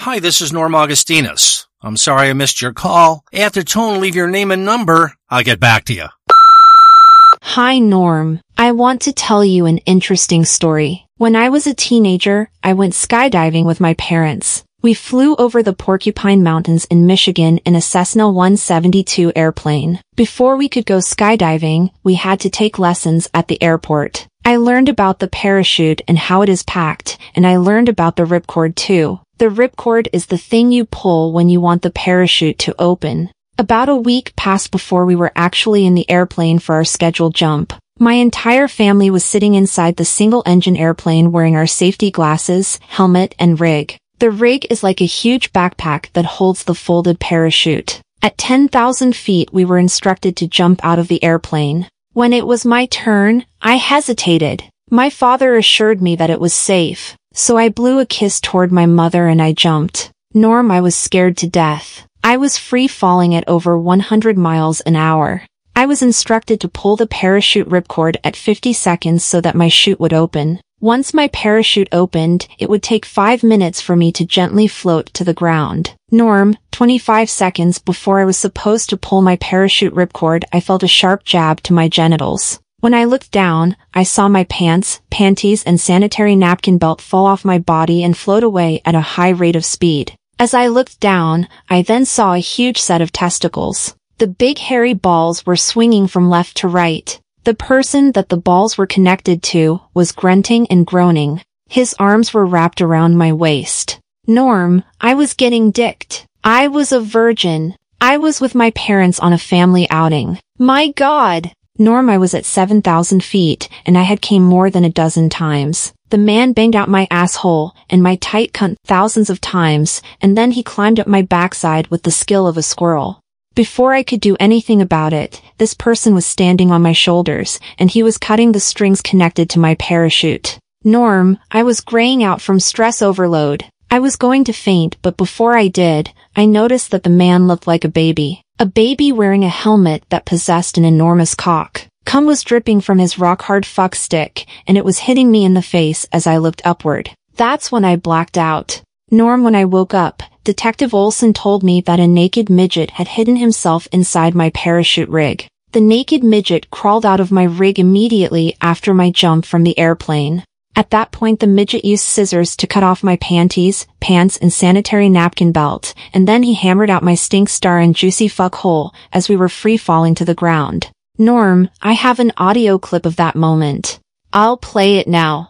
Hi, this is Norm Augustinus. I'm sorry I missed your call. After the tone, leave your name and number. I'll get back to you. Hi, Norm. I want to tell you an interesting story. When I was a teenager, I went skydiving with my parents. We flew over the Porcupine Mountains in Michigan in a Cessna 172 airplane. Before we could go skydiving, we had to take lessons at the airport. I learned about the parachute and how it is packed, and I learned about the ripcord too. The ripcord is the thing you pull when you want the parachute to open. About a week passed before we were actually in the airplane for our scheduled jump. My entire family was sitting inside the single-engine airplane wearing our safety glasses, helmet, and rig. The rig is like a huge backpack that holds the folded parachute. At 10,000 feet, we were instructed to jump out of the airplane. When it was my turn, I hesitated. My father assured me that it was safe, so I blew a kiss toward my mother and I jumped. Norm, I was scared to death. I was free falling at over 100 miles an hour. I was instructed to pull the parachute ripcord at 50 seconds so that my chute would open. Once my parachute opened, it would take 5 minutes for me to gently float to the ground. Norm, 25 seconds before I was supposed to pull my parachute ripcord, I felt a sharp jab to my genitals. When I looked down, I saw my pants, panties, and sanitary napkin belt fall off my body and float away at a high rate of speed. As I looked down, I then saw a huge set of testicles. The big hairy balls were swinging from left to right. The person that the balls were connected to was grunting and groaning. His arms were wrapped around my waist. Norm, I was getting dicked. I was a virgin. I was with my parents on a family outing. My God! Norm, I was at 7,000 feet, and I had came more than a dozen times. The man banged out my asshole and my tight cunt thousands of times, and then he climbed up my backside with the skill of a squirrel. Before I could do anything about it, this person was standing on my shoulders, and he was cutting the strings connected to my parachute. Norm, I was graying out from stress overload. I was going to faint, but before I did, I noticed that the man looked like a baby. A baby wearing a helmet that possessed an enormous cock. Cum was dripping from his rock-hard fuck stick, and it was hitting me in the face as I looked upward. That's when I blacked out. Norm, when I woke up, Detective Olson told me that a naked midget had hidden himself inside my parachute rig. The naked midget crawled out of my rig immediately after my jump from the airplane. At that point, the midget used scissors to cut off my panties, pants, and sanitary napkin belt, and then he hammered out my stink star and juicy fuck hole as we were free falling to the ground. Norm, I have an audio clip of that moment. I'll play it now.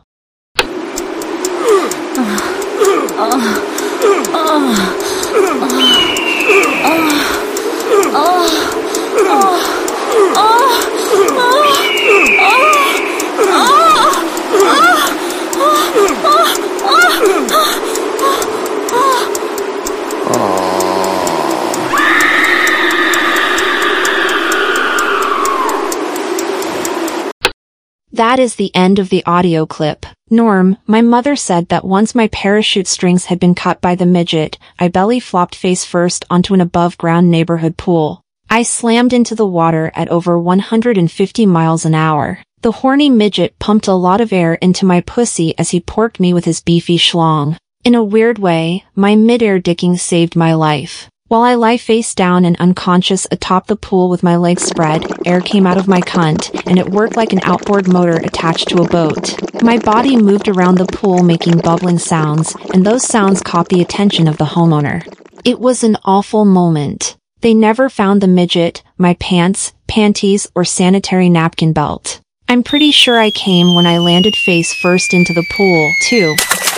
That is the end of the audio clip. Norm, my mother said that once my parachute strings had been cut by the midget, I belly flopped face first onto an above-ground neighborhood pool. I slammed into the water at over 150 miles an hour. The horny midget pumped a lot of air into my pussy as he porked me with his beefy schlong. In a weird way, my mid-air dicking saved my life. While I lie face down and unconscious atop the pool with my legs spread, air came out of my cunt, and it worked like an outboard motor attached to a boat. My body moved around the pool making bubbling sounds, and those sounds caught the attention of the homeowner. It was an awful moment. They never found the midget, my pants, panties, or sanitary napkin belt. I'm pretty sure I came when I landed face first into the pool, too.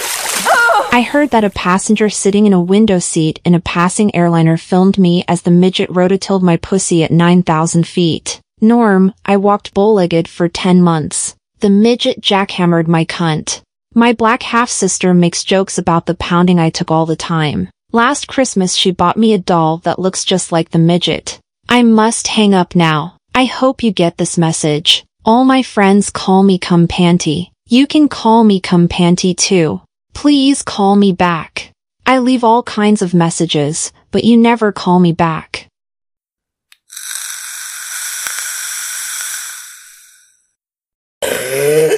I heard that a passenger sitting in a window seat in a passing airliner filmed me as the midget rototilled my pussy at 9,000 feet. Norm, I walked bow-legged for 10 months. The midget jackhammered my cunt. My black half-sister makes jokes about the pounding I took all the time. Last Christmas she bought me a doll that looks just like the midget. I must hang up now. I hope you get this message. All my friends call me Cum Panty. You can call me Cum Panty too. Please call me back. I leave all kinds of messages, but you never call me back.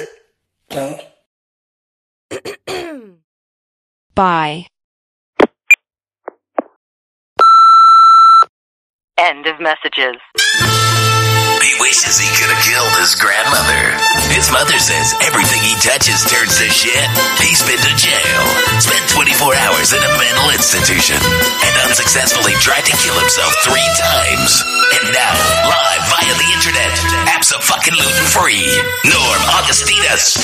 Bye. End of messages. He wishes he could have killed his grandmother. His mother says everything he touches turns to shit. He's been to jail, spent 24 hours in a mental institution, and unsuccessfully tried to kill himself 3 times. And now, live via the internet, abso-fucking-lootin' free, Norm Augustinus.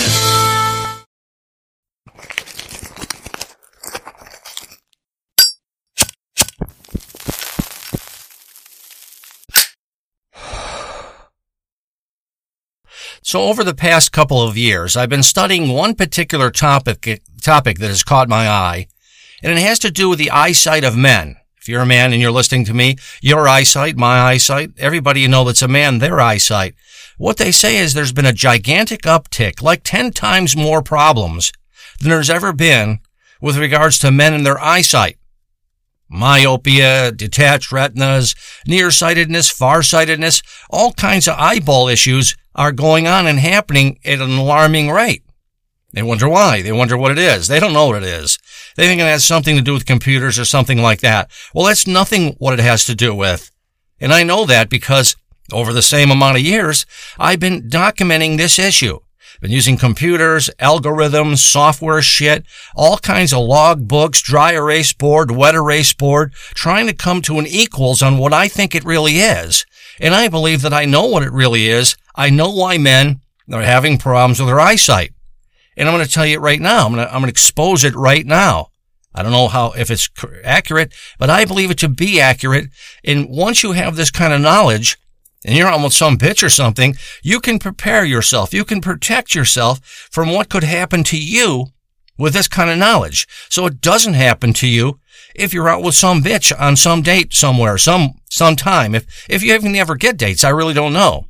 So over the past couple of years, I've been studying one particular topic that has caught my eye, and it has to do with the eyesight of men. If you're a man and you're listening to me, your eyesight, my eyesight, everybody you know that's a man, their eyesight. What they say is there's been a gigantic uptick, like 10 times more problems than there's ever been with regards to men and their eyesight. Myopia, detached retinas, nearsightedness, farsightedness, all kinds of eyeball issues are going on and happening at an alarming rate. They wonder why. They wonder what it is. They don't know what it is. They think it has something to do with computers or something like that. Well, that's nothing what it has to do with. And I know that because over the same amount of years, I've been documenting this issue. Been using computers, algorithms, software shit, all kinds of log books, dry erase board, wet erase board, trying to come to an equals on what I think it really is. And I believe that I know what it really is. I know why men are having problems with their eyesight. And I'm going to tell you it right now. I'm going to expose it right now. I don't know if it's accurate, but I believe it to be accurate. And once you have this kind of knowledge, and you're almost some bitch or something, you can prepare yourself. You can protect yourself from what could happen to you with this kind of knowledge. So it doesn't happen to you if you're out with some bitch on some date somewhere, sometime. If you even ever get dates, I really don't know.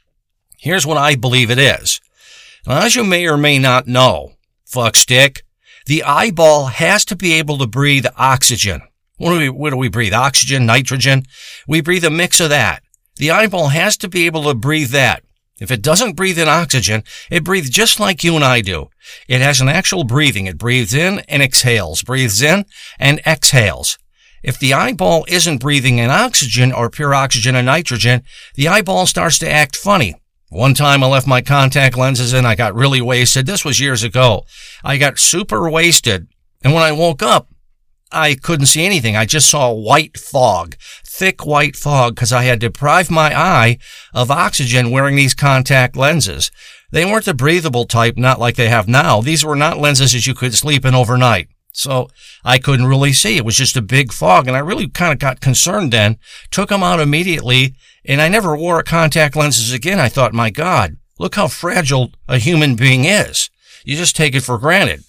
Here's what I believe it is. Now, as you may or may not know, fuckstick, the eyeball has to be able to breathe oxygen. What do we breathe? Oxygen, nitrogen? We breathe a mix of that. The eyeball has to be able to breathe that. If it doesn't breathe in oxygen, it breathes just like you and I do. It has an actual breathing. It breathes in and exhales, breathes in and exhales. If the eyeball isn't breathing in oxygen or pure oxygen and nitrogen, the eyeball starts to act funny. One time I left my contact lenses in. I got really wasted. This was years ago. I got super wasted. And when I woke up, I couldn't see anything. I just saw white fog, thick white fog, because I had deprived my eye of oxygen wearing these contact lenses. They weren't the breathable type, not like they have now. These were not lenses that you could sleep in overnight. So I couldn't really see. It was just a big fog, and I really kind of got concerned then, took them out immediately, and I never wore contact lenses again. I thought, my God, look how fragile a human being is. You just take it for granted.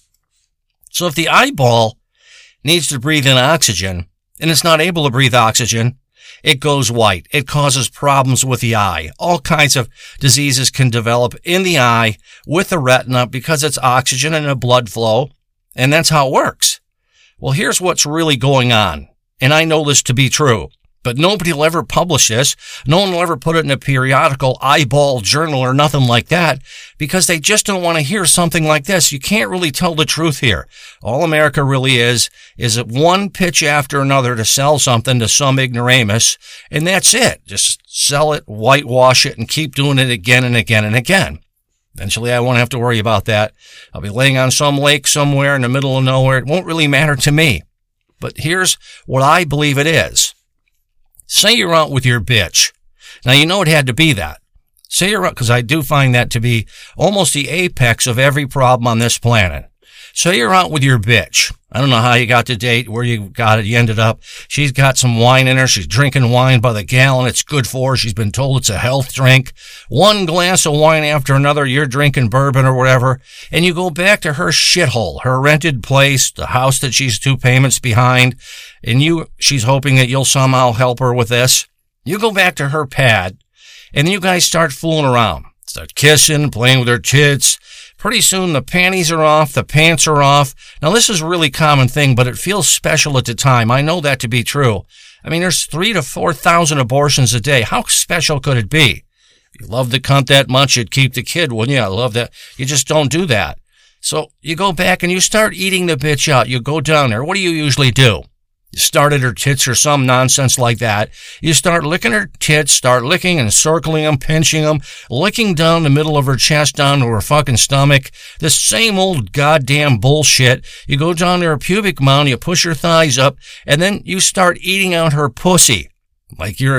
So if the eyeball needs to breathe in oxygen, and it's not able to breathe oxygen, it goes white. It causes problems with the eye. All kinds of diseases can develop in the eye with the retina because it's oxygen and a blood flow, and that's how it works. Well, here's what's really going on, and I know this to be true, but nobody will ever publish this. No one will ever put it in a periodical, eyeball journal or nothing like that because they just don't want to hear something like this. You can't really tell the truth here. All America really is one pitch after another to sell something to some ignoramus, and that's it. Just sell it, whitewash it, and keep doing it again and again and again. Eventually, I won't have to worry about that. I'll be laying on some lake somewhere in the middle of nowhere. It won't really matter to me. But here's what I believe it is. Say you're out with your bitch. Now, you know it had to be that. Say you're out, because I do find that to be almost the apex of every problem on this planet. Say you're out with your bitch. I don't know how you got the date, where you got it. You ended up, she's got some wine in her. She's drinking wine by the gallon. It's good for her. She's been told it's a health drink. One glass of wine after another. You're drinking bourbon or whatever. And you go back to her shithole, her rented place, the house that she's 2 payments behind. And she's hoping that you'll somehow help her with this. You go back to her pad, and you guys start fooling around. Start kissing, playing with her tits. Pretty soon the panties are off, the pants are off. Now this is a really common thing, but it feels special at the time. I know that to be true. I mean, there's 3,000 to 4,000 abortions a day. How special could it be? If you love the cunt that much, you'd keep the kid, wouldn't you? I love that. You just don't do that. So you go back and you start eating the bitch out. You go down there. What do you usually do? You start at her tits or some nonsense like that. You start licking her tits, start licking and circling them, pinching them, licking down the middle of her chest down to her fucking stomach. This same old goddamn bullshit. You go down to her pubic mound, you push her thighs up, and then you start eating out her pussy. Like you're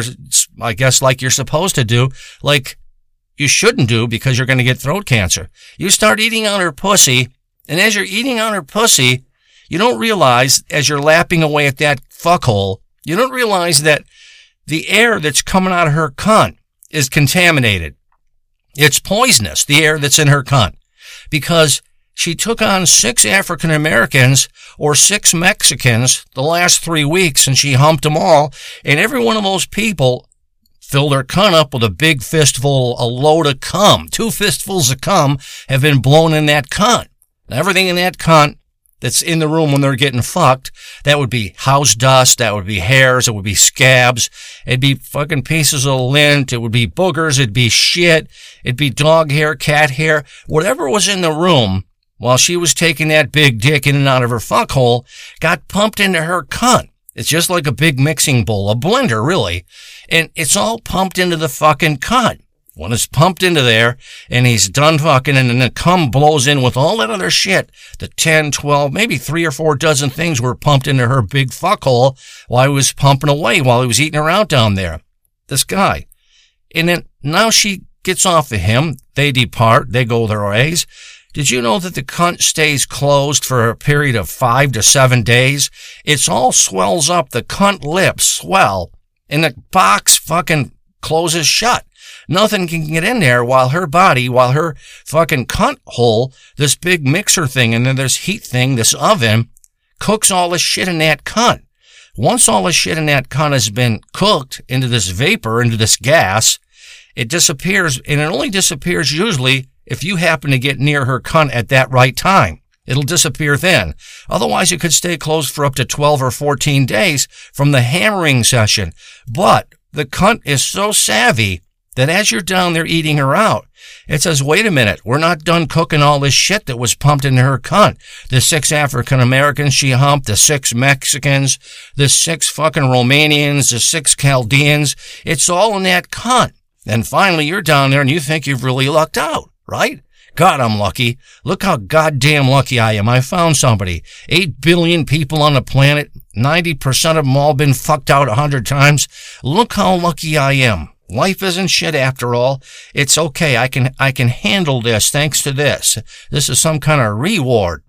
supposed to do. Like you shouldn't do because you're going to get throat cancer. You start eating out her pussy, and as you're eating out her pussy, you don't realize, as you're lapping away at that fuckhole, you don't realize that the air that's coming out of her cunt is contaminated. It's poisonous, the air that's in her cunt. Because she took on 6 African Americans or 6 Mexicans the last 3 weeks, and she humped them all, and every one of those people filled her cunt up with a big fistful, a load of cum. 2 fistfuls of cum have been blown in that cunt. Now, everything in that cunt that's in the room when they're getting fucked, that would be house dust, that would be hairs, it would be scabs, it'd be fucking pieces of lint, it would be boogers, it'd be shit, it'd be dog hair, cat hair, whatever was in the room while she was taking that big dick in and out of her fuckhole got pumped into her cunt. It's just like a big mixing bowl, a blender really, and it's all pumped into the fucking cunt. When it's pumped into there, and he's done fucking, and then the cum blows in with all that other shit, the 10, 12, maybe 3 or 4 dozen things were pumped into her big fuckhole while he was pumping away, while he was eating her out down there. This guy. And then now she gets off of him. They depart. They go their ways. Did you know that the cunt stays closed for a period of 5 to 7 days? It's all swells up. The cunt lips swell, and the box fucking closes shut. Nothing can get in there while her fucking cunt hole, this big mixer thing, and then this heat thing, this oven, cooks all the shit in that cunt. Once all the shit in that cunt has been cooked into this vapor, into this gas, it disappears, and it only disappears usually if you happen to get near her cunt at that right time. It'll disappear then. Otherwise, it could stay closed for up to 12 or 14 days from the hammering session. But the cunt is so savvy that as you're down there eating her out, it says, wait a minute, we're not done cooking all this shit that was pumped into her cunt. The 6 African Americans she humped, the 6 Mexicans, the 6 fucking Romanians, the 6 Chaldeans. It's all in that cunt. And finally you're down there and you think you've really lucked out, right? God, I'm lucky. Look how goddamn lucky I am. I found somebody. 8 billion people on the planet. 90% of them all been fucked out 100 times. Look how lucky I am. Life isn't shit after all. It's okay. I can handle this thanks to this. This is some kind of reward.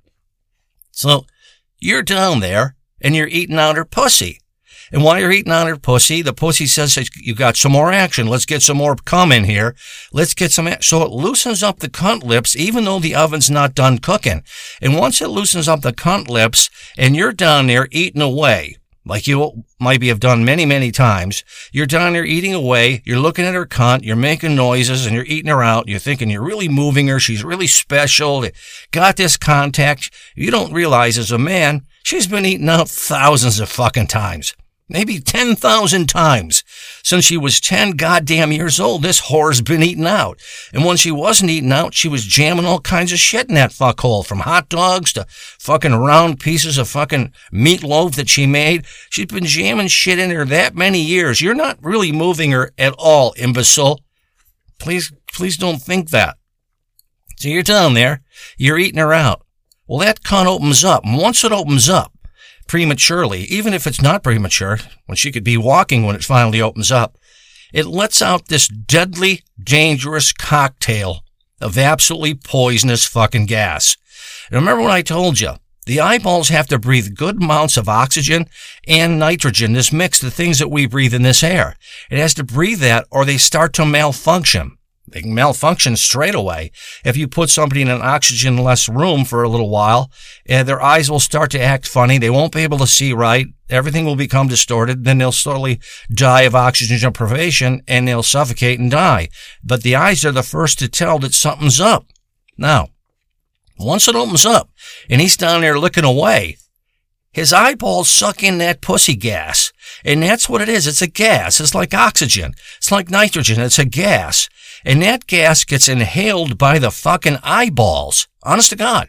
So you're down there and you're eating out her pussy. And while you're eating out her pussy, the pussy says, you got some more action. Let's get some more cum in here. Let's get some So it loosens up the cunt lips, even though the oven's not done cooking. And once it loosens up the cunt lips and you're down there eating away, like you maybe have done many, many times. You're down there eating away. You're looking at her cunt. You're making noises and you're eating her out. You're thinking you're really moving her. She's really special. Got this contact. You don't realize as a man, she's been eaten out thousands of fucking times. Maybe 10,000 times. Since she was 10 goddamn years old, this whore's been eaten out. And when she wasn't eaten out, she was jamming all kinds of shit in that fuckhole, from hot dogs to fucking round pieces of fucking meatloaf that she made. She's been jamming shit in her that many years. You're not really moving her at all, imbecile. Please don't think that. So you're down there, you're eating her out. Well, that cunt opens up, and once it opens up, prematurely, even if it's not premature, when she could be walking when it finally opens up, it lets out this deadly, dangerous cocktail of absolutely poisonous fucking gas. And remember what I told you, the eyeballs have to breathe good amounts of oxygen and nitrogen, this mix, the things that we breathe in this air. It has to breathe that or they start to malfunction. They can malfunction straight away. If you put somebody in an oxygen-less room for a little while, their eyes will start to act funny. They won't be able to see right. Everything will become distorted. Then they'll slowly die of oxygen deprivation, and they'll suffocate and die. But the eyes are the first to tell that something's up. Now, once it opens up, and he's down there looking away, his eyeballs suck in that pussy gas. And that's what it is. It's a gas. It's like oxygen. It's like nitrogen. It's a gas. And that gas gets inhaled by the fucking eyeballs. Honest to God.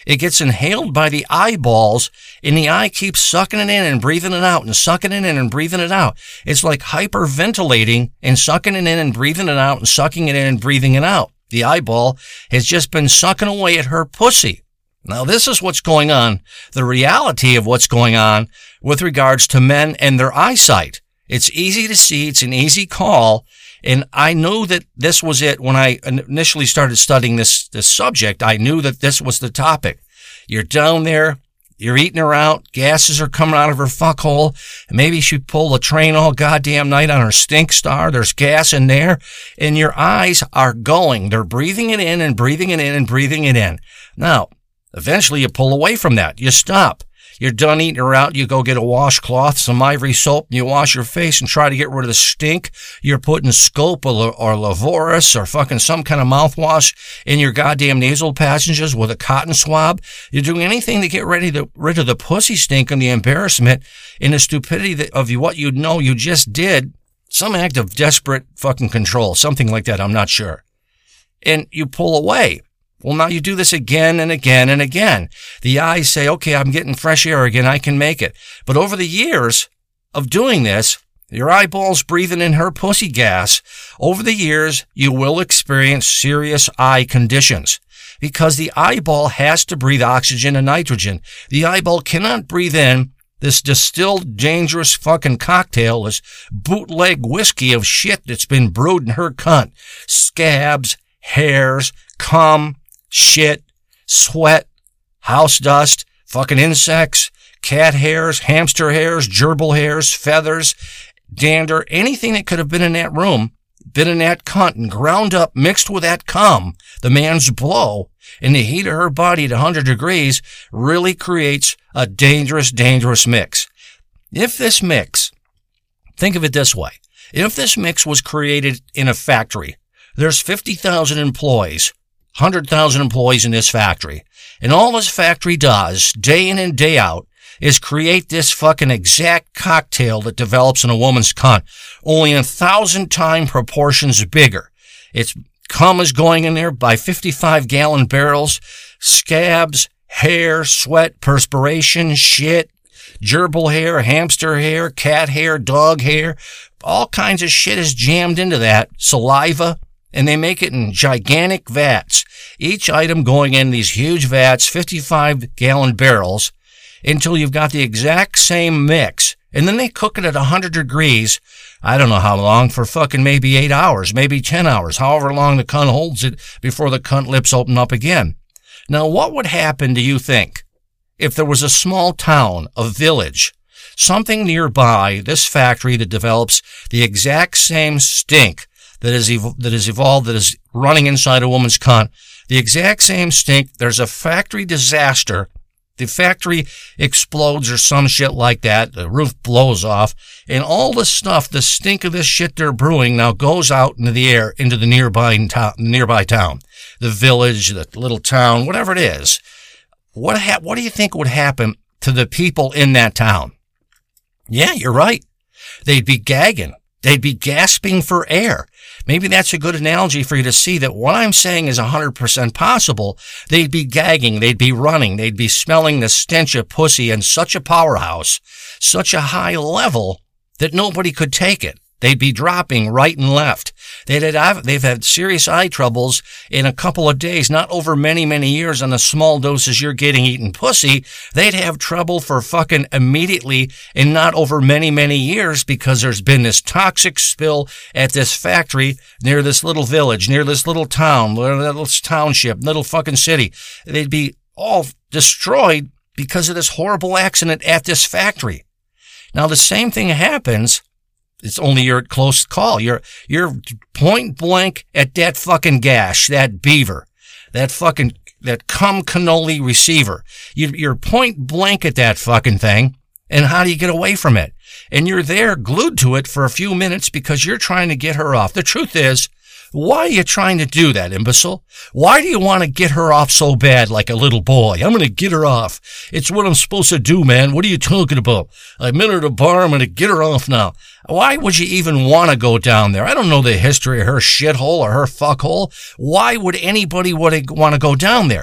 It gets inhaled by the eyeballs, and the eye keeps sucking it in and breathing it out and sucking it in and breathing it out. It's like hyperventilating and sucking it in and breathing it out and sucking it in and breathing it out. The eyeball has just been sucking away at her pussy. Now, this is what's going on, the reality of what's going on with regards to men and their eyesight. It's easy to see. It's an easy call. And I knew that this was it when I initially started studying this subject. I knew that this was the topic. You're down there, you're eating her out, gases are coming out of her fuckhole. Maybe she pulled a train all goddamn night on her stink star. There's gas in there, and your eyes are going. They're breathing it in and breathing it in and breathing it in. Now, eventually you pull away from that. You stop. You're done eating her out. You go get a washcloth, some Ivory soap, and you wash your face and try to get rid of the stink. You're putting Scope or Lavoris or fucking some kind of mouthwash in your goddamn nasal passages with a cotton swab. You're doing anything to get rid of the pussy stink and the embarrassment and the stupidity of what you know you just did. Some act of desperate fucking control, something like that. I'm not sure. And you pull away. Well, now you do this again and again and again. The eyes say, okay, I'm getting fresh air again. I can make it. But over the years of doing this, your eyeballs breathing in her pussy gas, over the years, you will experience serious eye conditions because the eyeball has to breathe oxygen and nitrogen. The eyeball cannot breathe in this distilled, dangerous fucking cocktail, this bootleg whiskey of shit that's been brewed in her cunt. Scabs, hairs, cum, shit, sweat, house dust, fucking insects, cat hairs, hamster hairs, gerbil hairs, feathers, dander, anything that could have been in that room, been in that cunt and ground up, mixed with that cum, the man's blow, in the heat of her body at 100 degrees really creates a dangerous, dangerous mix. If this mix, think of it this way, if this mix was created in a factory, there's 50,000 employees, 100,000 employees in this factory. And all this factory does, day in and day out, is create this fucking exact cocktail that develops in a woman's cunt, only 1,000 times proportions bigger. Its cum is going in there by 55-gallon barrels, scabs, hair, sweat, perspiration, shit, gerbil hair, hamster hair, cat hair, dog hair, all kinds of shit is jammed into that, saliva, and they make it in gigantic vats, each item going in these huge vats, 55-gallon barrels, until you've got the exact same mix. And then they cook it at 100 degrees, I don't know how long, for fucking maybe 8 hours, maybe 10 hours, however long the cunt holds it before the cunt lips open up again. Now, what would happen, do you think, if there was a small town, a village, something nearby this factory that develops the exact same stink that is running inside a woman's cunt, the exact same stink, there's a factory disaster, the factory explodes or some shit like that, the roof blows off, and all the stuff, the stink of this shit they're brewing now goes out into the air, into the nearby town, the village, the little town, whatever it is. What do you think would happen to the people in that town? Yeah, you're right. They'd be gagging. They'd be gasping for air. Maybe that's a good analogy for you to see that what I'm saying is 100% possible. They'd be gagging, they'd be running, they'd be smelling the stench of pussy in such a powerhouse, such a high level that nobody could take it. They'd be dropping right and left. They've had serious eye troubles in a couple of days, not over many, many years on the small doses you're getting eating pussy. They'd have trouble for fucking immediately and not over many, many years because there's been this toxic spill at this factory near this little village, near this little town, little township, little fucking city. They'd be all destroyed because of this horrible accident at this factory. Now, the same thing happens. It's only your close call. You're point blank at that fucking gash, that beaver, that cum cannoli receiver. You're point blank at that fucking thing. And how do you get away from it? And you're there glued to it for a few minutes because you're trying to get her off. The truth is, why are you trying to do that, imbecile? Why do you want to get her off so bad like a little boy? I'm going to get her off. It's what I'm supposed to do, man. What are you talking about? I met her at a bar. I'm going to get her off now. Why would you even want to go down there? I don't know the history of her shithole or her fuckhole. Why would anybody want to go down there?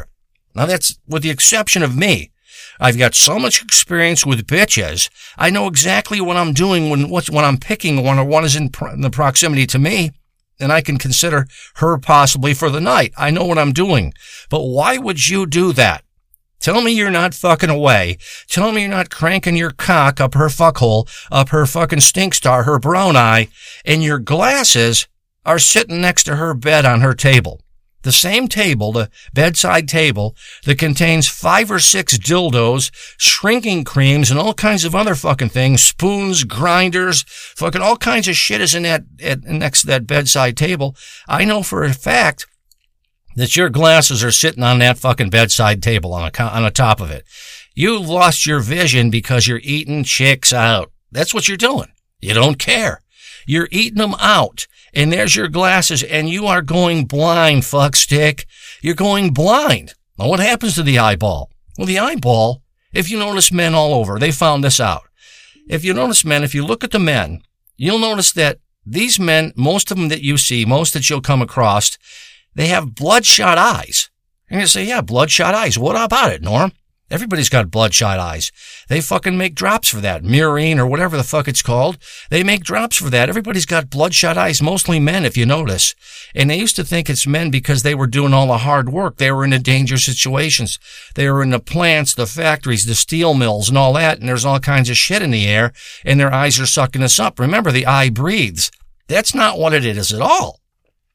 Now that's with the exception of me. I've got so much experience with bitches. I know exactly what I'm doing when I'm picking one or one is in the proximity to me, and I can consider her possibly for the night. I know what I'm doing. But why would you do that? Tell me you're not fucking away. Tell me you're not cranking your cock up her fuckhole, up her fucking stink star, her brown eye, and your glasses are sitting next to her bed on her table. The same table, the bedside table, that contains 5 or 6 dildos, shrinking creams, and all kinds of other fucking things, spoons, grinders, fucking all kinds of shit is in that next to that bedside table. I know for a fact that your glasses are sitting on that fucking bedside table on the top of it. You've lost your vision because you're eating chicks out. That's what you're doing. You don't care. You're eating them out. And there's your glasses, and you are going blind, fuckstick. You're going blind. Now, what happens to the eyeball? Well, the eyeball, if you notice men all over, they found this out. If you notice men, if you look at the men, you'll notice that these men, most of them that you see, most that you'll come across, they have bloodshot eyes. And you say, yeah, bloodshot eyes. What about it, Norm? Everybody's got bloodshot eyes. They fucking make drops for that. Murine or whatever the fuck it's called. They make drops for that. Everybody's got bloodshot eyes, mostly men, if you notice. And they used to think it's men because they were doing all the hard work. They were in the dangerous situations. They were in the plants, the factories, the steel mills and all that. And there's all kinds of shit in the air. And their eyes are sucking us up. Remember, the eye breathes. That's not what it is at all.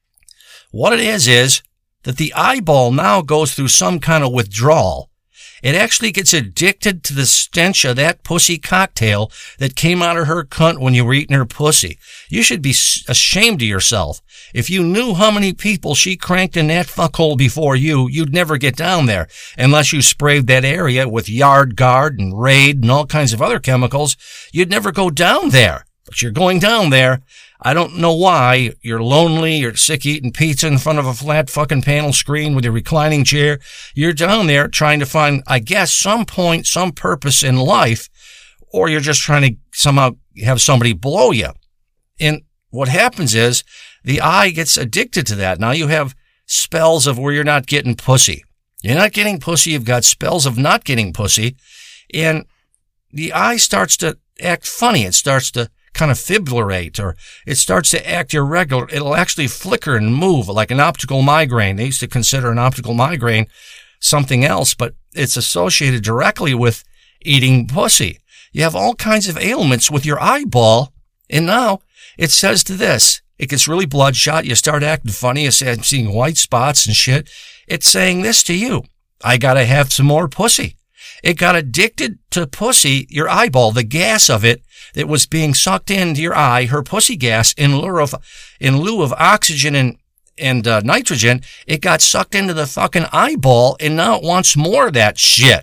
What it is that the eyeball now goes through some kind of withdrawal. It actually gets addicted to the stench of that pussy cocktail that came out of her cunt when you were eating her pussy. You should be ashamed of yourself. If you knew how many people she cranked in that fuckhole before you, you'd never get down there unless you sprayed that area with Yard Guard and Raid and all kinds of other chemicals. You'd never go down there, but you're going down there. I don't know why. You're lonely. You're sick eating pizza in front of a flat fucking panel screen with your reclining chair. You're down there trying to find, I guess, some point, some purpose in life, or you're just trying to somehow have somebody blow you. And what happens is the eye gets addicted to that. Now you have spells of where you're not getting pussy. You're not getting pussy. You've got spells of not getting pussy. And the eye starts to act funny. It starts to kind of fibrillate, or it starts to act irregular. It'll actually flicker and move like an optical migraine. They used to consider an optical migraine something else, but it's associated directly with eating pussy. You have all kinds of ailments with your eyeball, and now it says to this. It gets really bloodshot. You start acting funny. You say, I'm seeing white spots and shit. It's saying this to you. I gotta have some more pussy. It got addicted to pussy, your eyeball, the gas of it that was being sucked into your eye, her pussy gas, in lieu of oxygen and nitrogen. It got sucked into the fucking eyeball, and now it wants more of that shit.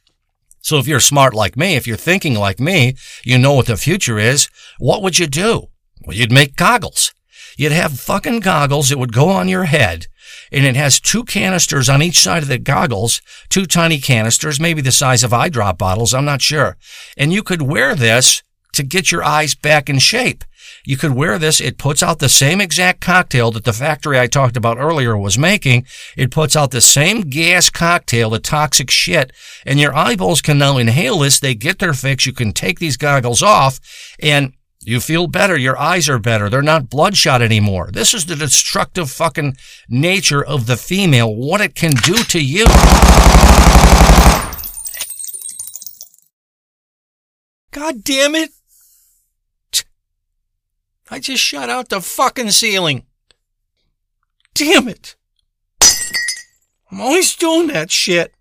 So if you're smart like me, if you're thinking like me, you know what the future is, what would you do? Well, you'd make goggles. You'd have fucking goggles that would go on your head, and it has 2 canisters on each side of the goggles, 2 tiny canisters, maybe the size of eye drop bottles, I'm not sure. And you could wear this to get your eyes back in shape. You could wear this. It puts out the same exact cocktail that the factory I talked about earlier was making. It puts out the same gas cocktail, the toxic shit, and your eyeballs can now inhale this. They get their fix. You can take these goggles off, and you feel better. Your eyes are better. They're not bloodshot anymore. This is the destructive fucking nature of the female, what it can do to you. God damn it. I just shut out the fucking ceiling. Damn it. I'm always doing that shit.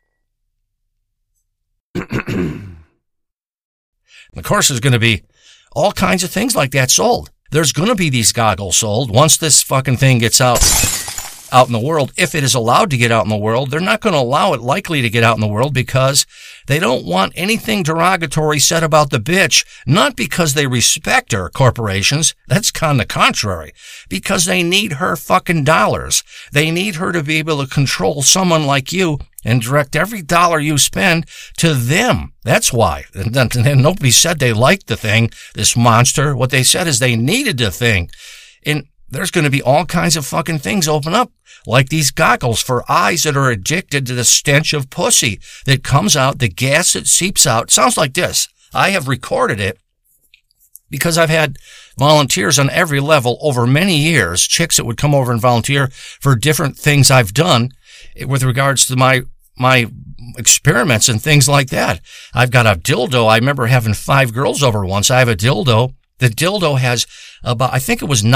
Of course, there's going to be all kinds of things like that sold. There's going to be these goggles sold once this fucking thing gets out in the world. If it is allowed to get out in the world, they're not going to allow it likely to get out in the world because they don't want anything derogatory said about the bitch, not because they respect her, corporations. That's kind of contrary. Because they need her fucking dollars. They need her to be able to control someone like you and direct every dollar you spend to them. That's why. And nobody said they liked the thing, this monster. What they said is they needed the thing. And there's going to be all kinds of fucking things open up, like these goggles for eyes that are addicted to the stench of pussy that comes out, the gas that seeps out. Sounds like this. I have recorded it because I've had volunteers on every level over many years, chicks that would come over and volunteer for different things I've done with regards to my experiments and things like that. I've got a dildo. I remember having 5 girls over once. I have a dildo. The dildo has about, I think it was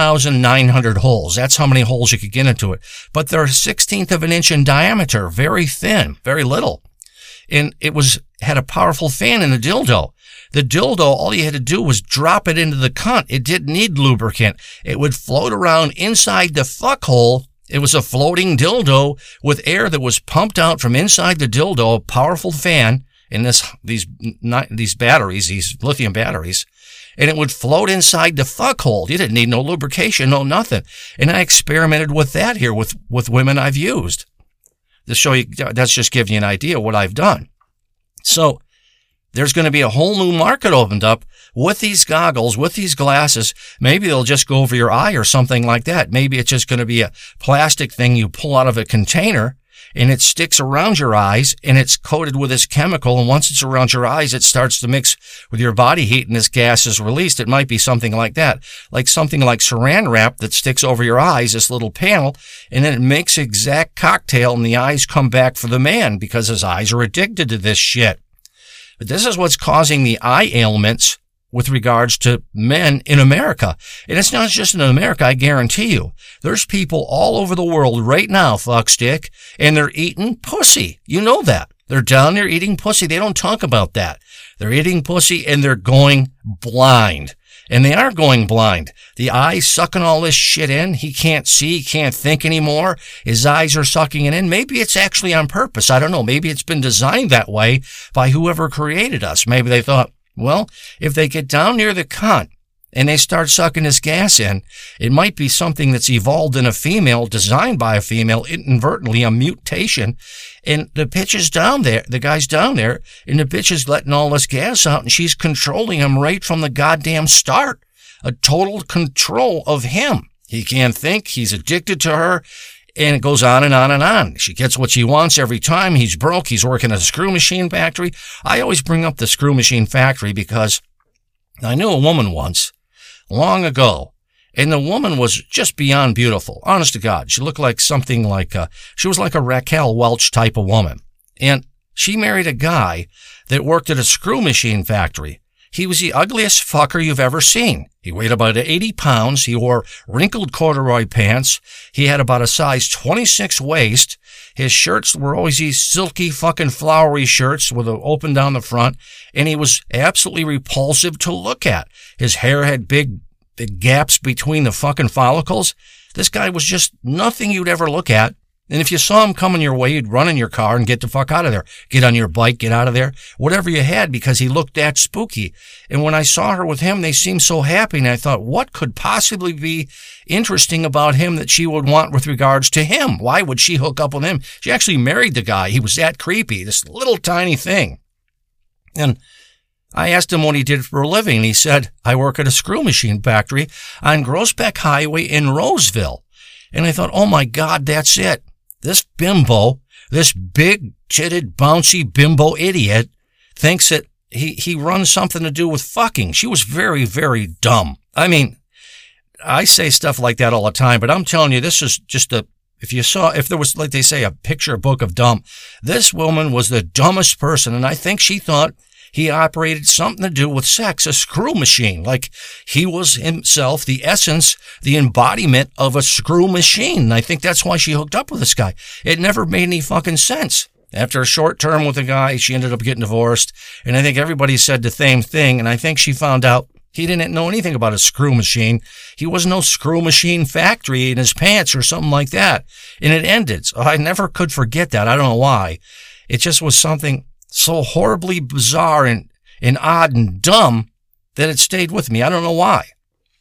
9,900 holes. That's how many holes you could get into it. But they're 1/16 of an inch in diameter, very thin, very little. And it had a powerful fan in the dildo. The dildo, all you had to do was drop it into the cunt. It didn't need lubricant. It would float around inside the fuck hole. It was a floating dildo with air that was pumped out from inside the dildo, a powerful fan in these batteries, these lithium batteries, and it would float inside the fuck hole. You didn't need no lubrication, no nothing. And I experimented with that here with women I've used. To show you, that's just giving you an idea of what I've done. So there's going to be a whole new market opened up with these goggles, with these glasses. Maybe they'll just go over your eye or something like that. Maybe it's just going to be a plastic thing you pull out of a container and it sticks around your eyes and it's coated with this chemical. And once it's around your eyes, it starts to mix with your body heat and this gas is released. It might be something like that, like something like saran wrap that sticks over your eyes, this little panel, and then it makes exact cocktail and the eyes come back for the man because his eyes are addicted to this shit. But this is what's causing the eye ailments with regards to men in America. And it's not just in America, I guarantee you. There's people all over the world right now, fuckstick, and they're eating pussy. You know that. They're down there eating pussy. They don't talk about that. They're eating pussy and they're going blind. And they are going blind. The eye's sucking all this shit in. He can't see, he can't think anymore. His eyes are sucking it in. Maybe it's actually on purpose. I don't know. Maybe it's been designed that way by whoever created us. Maybe they thought, well, if they get down near the cunt and they start sucking this gas in, it might be something that's evolved in a female, designed by a female, inadvertently, a mutation. And the bitch is down there, the guy's down there, and the bitch is letting all this gas out, and she's controlling him right from the goddamn start. A total control of him. He can't think, he's addicted to her, and it goes on and on and on. She gets what she wants every time. He's broke, he's working at a screw machine factory. I always bring up the screw machine factory because I knew a woman once, long ago, and the woman was just beyond beautiful. Honest to God. She looked like something like, she was like a Raquel Welch type of woman. And she married a guy that worked at a screw machine factory. He was the ugliest fucker you've ever seen. He weighed about 80 pounds. He wore wrinkled corduroy pants. He had about a size 26 waist. His shirts were always these silky fucking flowery shirts with an open down the front. And he was absolutely repulsive to look at. His hair had big gaps between the fucking follicles. This guy was just nothing you'd ever look at. And if you saw him coming your way, you'd run in your car and get the fuck out of there. Get on your bike, get out of there. Whatever you had, because he looked that spooky. And when I saw her with him, they seemed so happy. And I thought, what could possibly be interesting about him that she would want with regards to him? Why would she hook up with him? She actually married the guy. He was that creepy, this little tiny thing. And I asked him what he did for a living. And he said, I work at a screw machine factory on Groesbeck Highway in Roseville. And I thought, oh my God, that's it. This bimbo, this big-titted, bouncy bimbo idiot thinks that he runs something to do with fucking. She was very, very dumb. I mean, I say stuff like that all the time, but I'm telling you, this is just if there was, like they say, a picture book of dumb, this woman was the dumbest person, and I think she thought he operated something to do with sex, a screw machine. Like he was himself the essence, the embodiment of a screw machine. And I think that's why she hooked up with this guy. It never made any fucking sense. After a short term with the guy, she ended up getting divorced. And I think everybody said the same thing. And I think she found out he didn't know anything about a screw machine. He was no screw machine factory in his pants or something like that. And it ended. So I never could forget that. I don't know why. It just was something so horribly bizarre and odd and dumb that it stayed with me. I don't know why.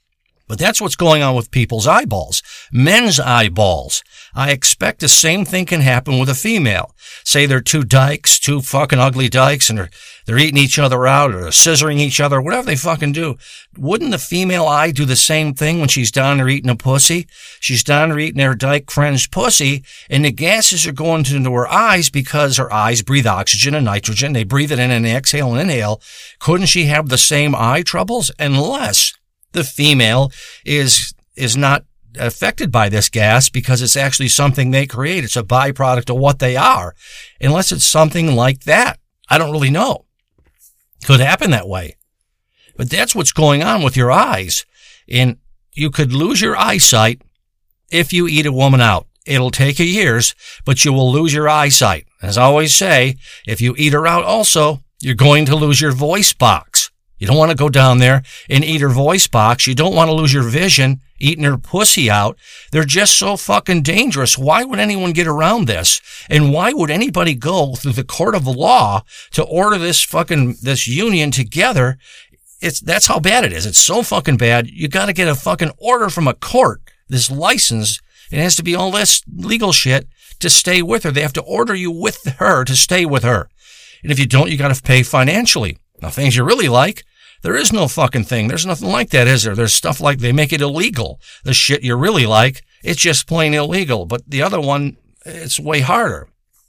But that's what's going on with people's eyeballs. Men's eyeballs. I expect the same thing can happen with a female. Say they're two dykes, two fucking ugly dykes, and they're eating each other out or they're scissoring each other, whatever they fucking do. Wouldn't the female eye do the same thing when she's down there eating a pussy? She's down there eating her dyke friend's pussy, and the gases are going into her eyes because her eyes breathe oxygen and nitrogen. They breathe it in and exhale and inhale. Couldn't she have the same eye troubles? Unless the female is not affected by this gas because it's actually something they create. It's a byproduct of what they are. Unless it's something like that. I don't really know. Could happen that way. But that's what's going on with your eyes. And you could lose your eyesight if you eat a woman out. It'll take you years, but you will lose your eyesight. As I always say, if you eat her out also, you're going to lose your voice box. You don't want to go down there and eat her voice box. You don't want to lose your vision eating her pussy out. They're just so fucking dangerous. Why would anyone get around this? And why would anybody go through the court of law to order this union together? That's how bad it is. It's so fucking bad. You got to get a fucking order from a court, this license. It has to be all this legal shit to stay with her. They have to order you with her to stay with her. And if you don't, you got to pay financially. Now, things you really like, there is no fucking thing. There's nothing like that, is there? There's stuff like they make it illegal. The shit you really like, it's just plain illegal. But the other one, it's way harder.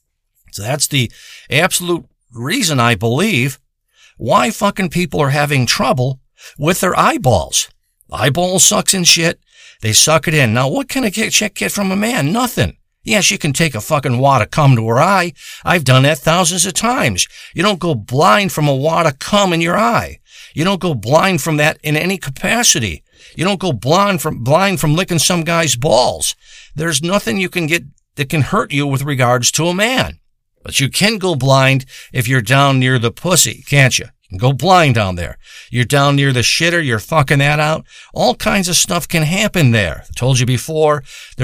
So that's the absolute reason, I believe, why fucking people are having trouble with their eyeballs. Eyeball sucks in shit. They suck it in. Now, what can a chick get from a man? Nothing. Yeah, she can take a fucking wad of cum to her eye. I've done that thousands of times. You don't go blind from a wad of cum in your eye. You don't go blind from that in any capacity. You don't go blind from licking some guy's balls. There's nothing you can get that can hurt you with regards to a man. But you can go blind if you're down near the pussy, can't you? You can go blind down there. You're down near the shitter, you're fucking that out. All kinds of stuff can happen there. I told you before,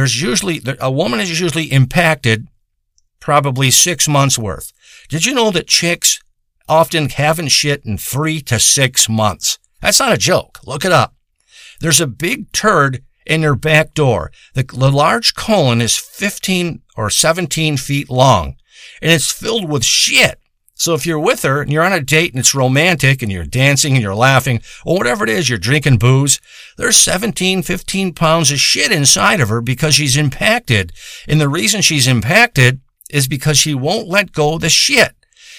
a woman is usually impacted probably 6 months worth. Did you know that chicks often haven't shit in 3 to 6 months? That's not a joke. Look it up. There's a big turd in their back door. The large colon is 15 or 17 feet long, and it's filled with shit. So if you're with her and you're on a date and it's romantic and you're dancing and you're laughing or whatever it is, you're drinking booze, there's 17, 15 pounds of shit inside of her because she's impacted. And the reason she's impacted is because she won't let go of the shit.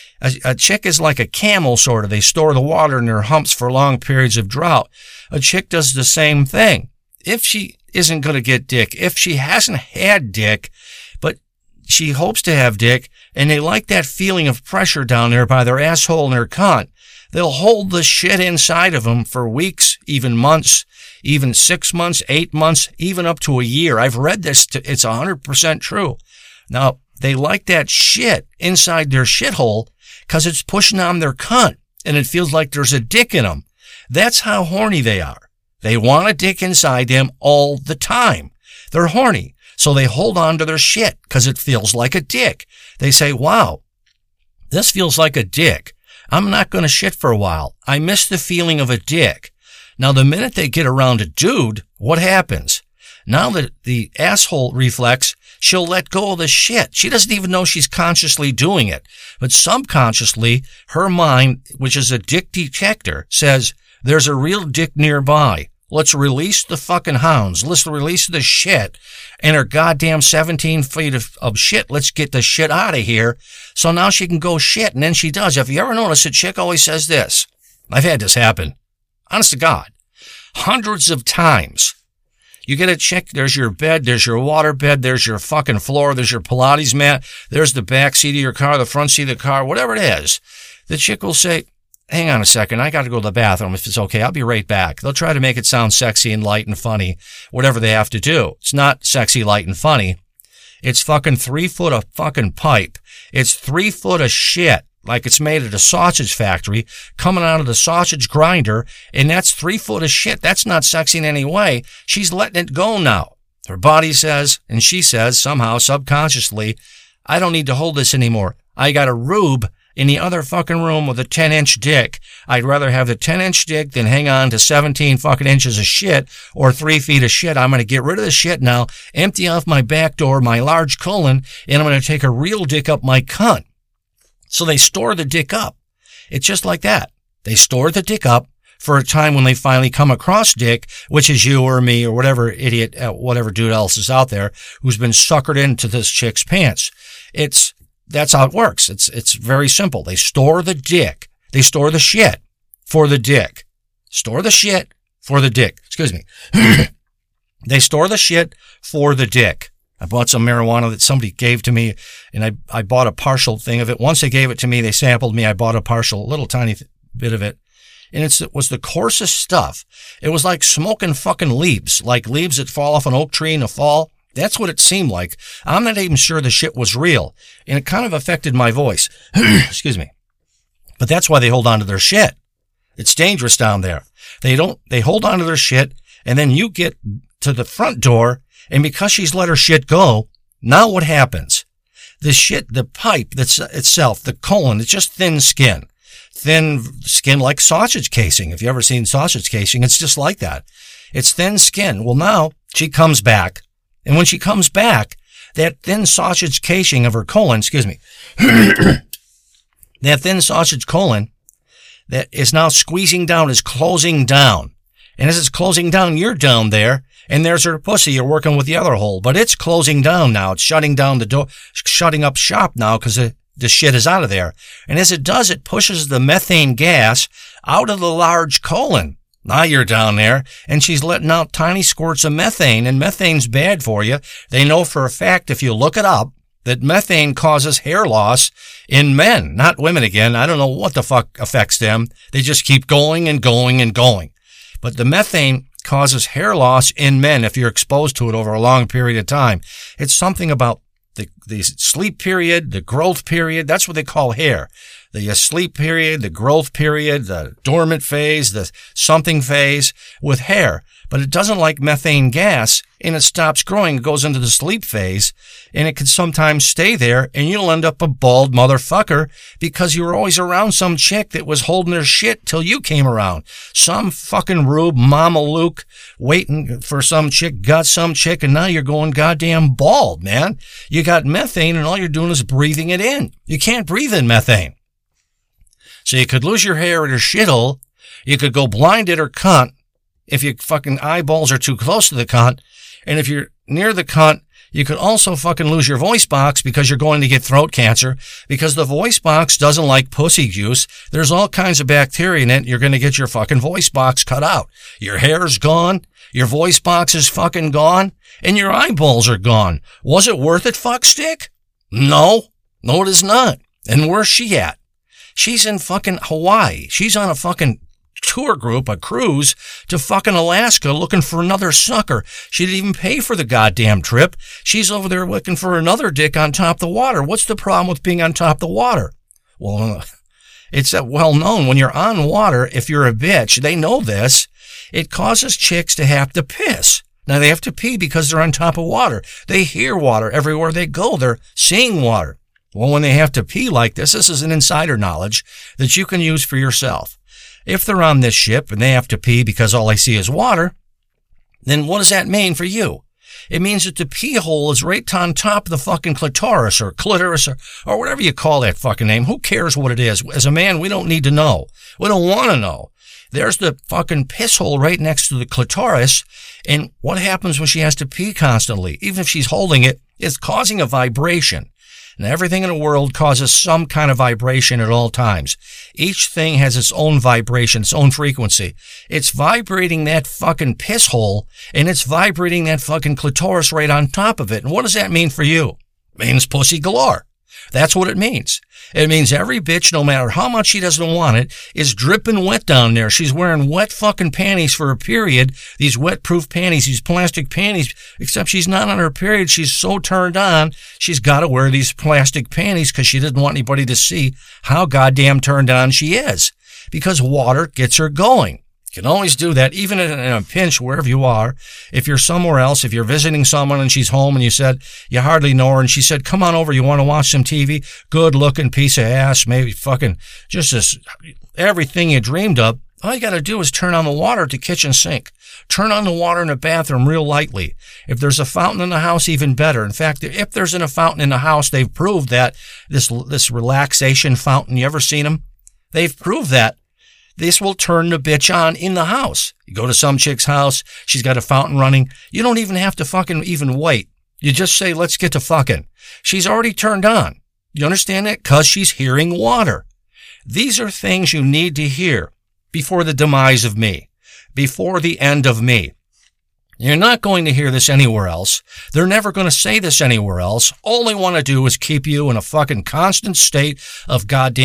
A chick is like a camel, sort of. They store the water in their humps for long periods of drought. A chick does the same thing. If she isn't going to get dick, if she hasn't had dick, but she hopes to have dick, and they like that feeling of pressure down there by their asshole and their cunt, they'll hold the shit inside of them for weeks, even months, even 6 months, 8 months, even up to a year. I've read this. It's 100% true. Now, they like that shit inside their shithole because it's pushing on their cunt, and it feels like there's a dick in them. That's how horny they are. They want a dick inside them all the time. They're horny. So they hold on to their shit because it feels like a dick. They say, wow, this feels like a dick. I'm not going to shit for a while. I miss the feeling of a dick. Now, the minute they get around a dude, what happens? Now that the asshole reflex, she'll let go of the shit. She doesn't even know she's consciously doing it. But subconsciously, her mind, which is a dick detector, says, there's a real dick nearby. Let's release the fucking hounds. Let's release the shit. And her goddamn 17 feet of shit. Let's get the shit out of here. So now she can go shit. And then she does. Have you ever noticed a chick always says this? I've had this happen. Honest to God. Hundreds of times. You get a chick, there's your bed, there's your water bed, there's your fucking floor, there's your Pilates mat, there's the back seat of your car, the front seat of the car, whatever it is. The chick will say, hang on a second, I got to go to the bathroom. If it's okay, I'll be right back. They'll try to make it sound sexy and light and funny, whatever they have to do. It's not sexy, light, and funny. It's fucking 3 foot of fucking pipe. It's 3 foot of shit, like it's made at a sausage factory, coming out of the sausage grinder, and that's 3 foot of shit. That's not sexy in any way. She's letting it go now. Her body says, and she says, somehow, subconsciously, I don't need to hold this anymore. I got a rube in the other fucking room with a 10-inch dick. I'd rather have the 10-inch dick than hang on to 17 fucking inches of shit or 3 feet of shit. I'm going to get rid of the shit now, empty off my back door, my large colon, and I'm going to take a real dick up my cunt. So they store the dick up. It's just like that. They store the dick up for a time when they finally come across dick, which is you or me or whatever idiot, whatever dude else is out there who's been suckered into this chick's pants. That's how it works. It's very simple. They store the dick. They store the shit for the dick. Store the shit for the dick. Excuse me. They store the shit for the dick. I bought some marijuana that somebody gave to me, and I bought a partial thing of it. Once they gave it to me, they sampled me. I bought a partial, little tiny bit of it. And it was the coarsest stuff. It was like smoking fucking leaves, like leaves that fall off an oak tree in the fall. That's what it seemed like. I'm not even sure the shit was real. And it kind of affected my voice. Excuse me. But that's why they hold on to their shit. It's dangerous down there. They hold on to their shit, and then you get to the front door, and because she's let her shit go, now what happens? The shit, the pipe that's itself, the colon, it's just thin skin. Thin skin like sausage casing. If you ever seen sausage casing, it's just like that. It's thin skin. Well, now she comes back. And when she comes back, that thin sausage casing of her colon, excuse me, that thin sausage colon that is now squeezing down is closing down. And as it's closing down, you're down there, and there's her pussy. You're working with the other hole, but it's closing down now. It's shutting down the door, shutting up shop now because the shit is out of there. And as it does, it pushes the methane gas out of the large colon. Now you're down there, and she's letting out tiny squirts of methane, and methane's bad for you. They know for a fact, if you look it up, that methane causes hair loss in men, not women again. I don't know what the fuck affects them. They just keep going and going and going. But the methane causes hair loss in men if you're exposed to it over a long period of time. It's something about the sleep period, the growth period. That's what they call hair. The sleep period, the growth period, the dormant phase, the something phase with hair. But it doesn't like methane gas, and it stops growing. It goes into the sleep phase, and it can sometimes stay there, and you'll end up a bald motherfucker because you were always around some chick that was holding her shit till you came around. Some fucking rube Mama Luke waiting for some chick, got some chick, and now you're going goddamn bald, man. You got methane, and all you're doing is breathing it in. You can't breathe in methane. So you could lose your hair at her shithole. You could go blind at her cunt if your fucking eyeballs are too close to the cunt. And if you're near the cunt, you could also fucking lose your voice box because you're going to get throat cancer because the voice box doesn't like pussy juice. There's all kinds of bacteria in it. You're going to get your fucking voice box cut out. Your hair's gone. Your voice box is fucking gone. And your eyeballs are gone. Was it worth it, fuckstick? No. No, it is not. And where's she at? She's in fucking Hawaii. She's on a fucking tour group, a cruise to fucking Alaska looking for another sucker. She didn't even pay for the goddamn trip. She's over there looking for another dick on top of the water. What's the problem with being on top of the water? Well, it's well known when you're on water, if you're a bitch, they know this, it causes chicks to have to piss. Now they have to pee because they're on top of water. They hear water everywhere they go. They're seeing water. Well, when they have to pee like this is an insider knowledge that you can use for yourself. If they're on this ship and they have to pee because all they see is water, then what does that mean for you? It means that the pee hole is right on top of the fucking clitoris or whatever you call that fucking name. Who cares what it is? As a man, we don't need to know. We don't want to know. There's the fucking piss hole right next to the clitoris. And what happens when she has to pee constantly? Even if she's holding it, it's causing a vibration. And everything in the world causes some kind of vibration at all times. Each thing has its own vibration, its own frequency. It's vibrating that fucking piss hole, and it's vibrating that fucking clitoris right on top of it. And what does that mean for you? It means pussy galore. That's what it means. It means every bitch, no matter how much she doesn't want it, is dripping wet down there. She's wearing wet fucking panties for a period. These wet-proof panties, these plastic panties, except she's not on her period. She's so turned on, she's got to wear these plastic panties because she doesn't want anybody to see how goddamn turned on she is. Because water gets her going. You can always do that, even in a pinch, wherever you are. If you're somewhere else, if you're visiting someone and she's home and you said you hardly know her and she said, come on over, you want to watch some TV? Good looking piece of ass, maybe fucking just this, everything you dreamed of. All you got to do is turn on the water at the kitchen sink. Turn on the water in the bathroom real lightly. If there's a fountain in the house, even better. In fact, if there's a fountain in the house, they've proved that this relaxation fountain, you ever seen them? They've proved that this will turn the bitch on in the house. You go to some chick's house, she's got a fountain running. You don't even have to fucking even wait. You just say, let's get to fucking. She's already turned on. You understand that? 'Cause she's hearing water. These are things you need to hear before the demise of me, before the end of me. You're not going to hear this anywhere else. They're never going to say this anywhere else. All they want to do is keep you in a fucking constant state of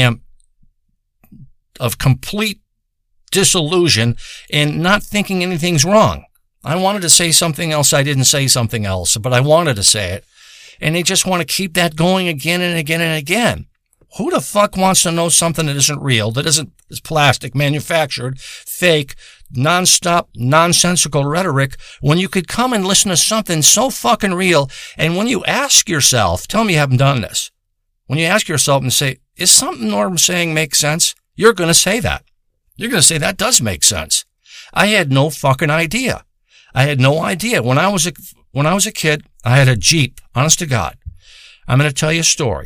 of complete disillusion and not thinking anything's wrong. I wanted to say something else. I didn't say something else, but I wanted to say it. And they just want to keep that going again and again and again. Who the fuck wants to know something that isn't real, that is plastic, manufactured, fake, nonstop, nonsensical rhetoric when you could come and listen to something so fucking real? And when you ask yourself, tell me you haven't done this. When you ask yourself and say, is something Norm saying make sense? You're going to say that. You're going to say that does make sense. I had no fucking idea. I had no idea. When I was a kid, I had a Jeep, honest to God. I'm going to tell you a story.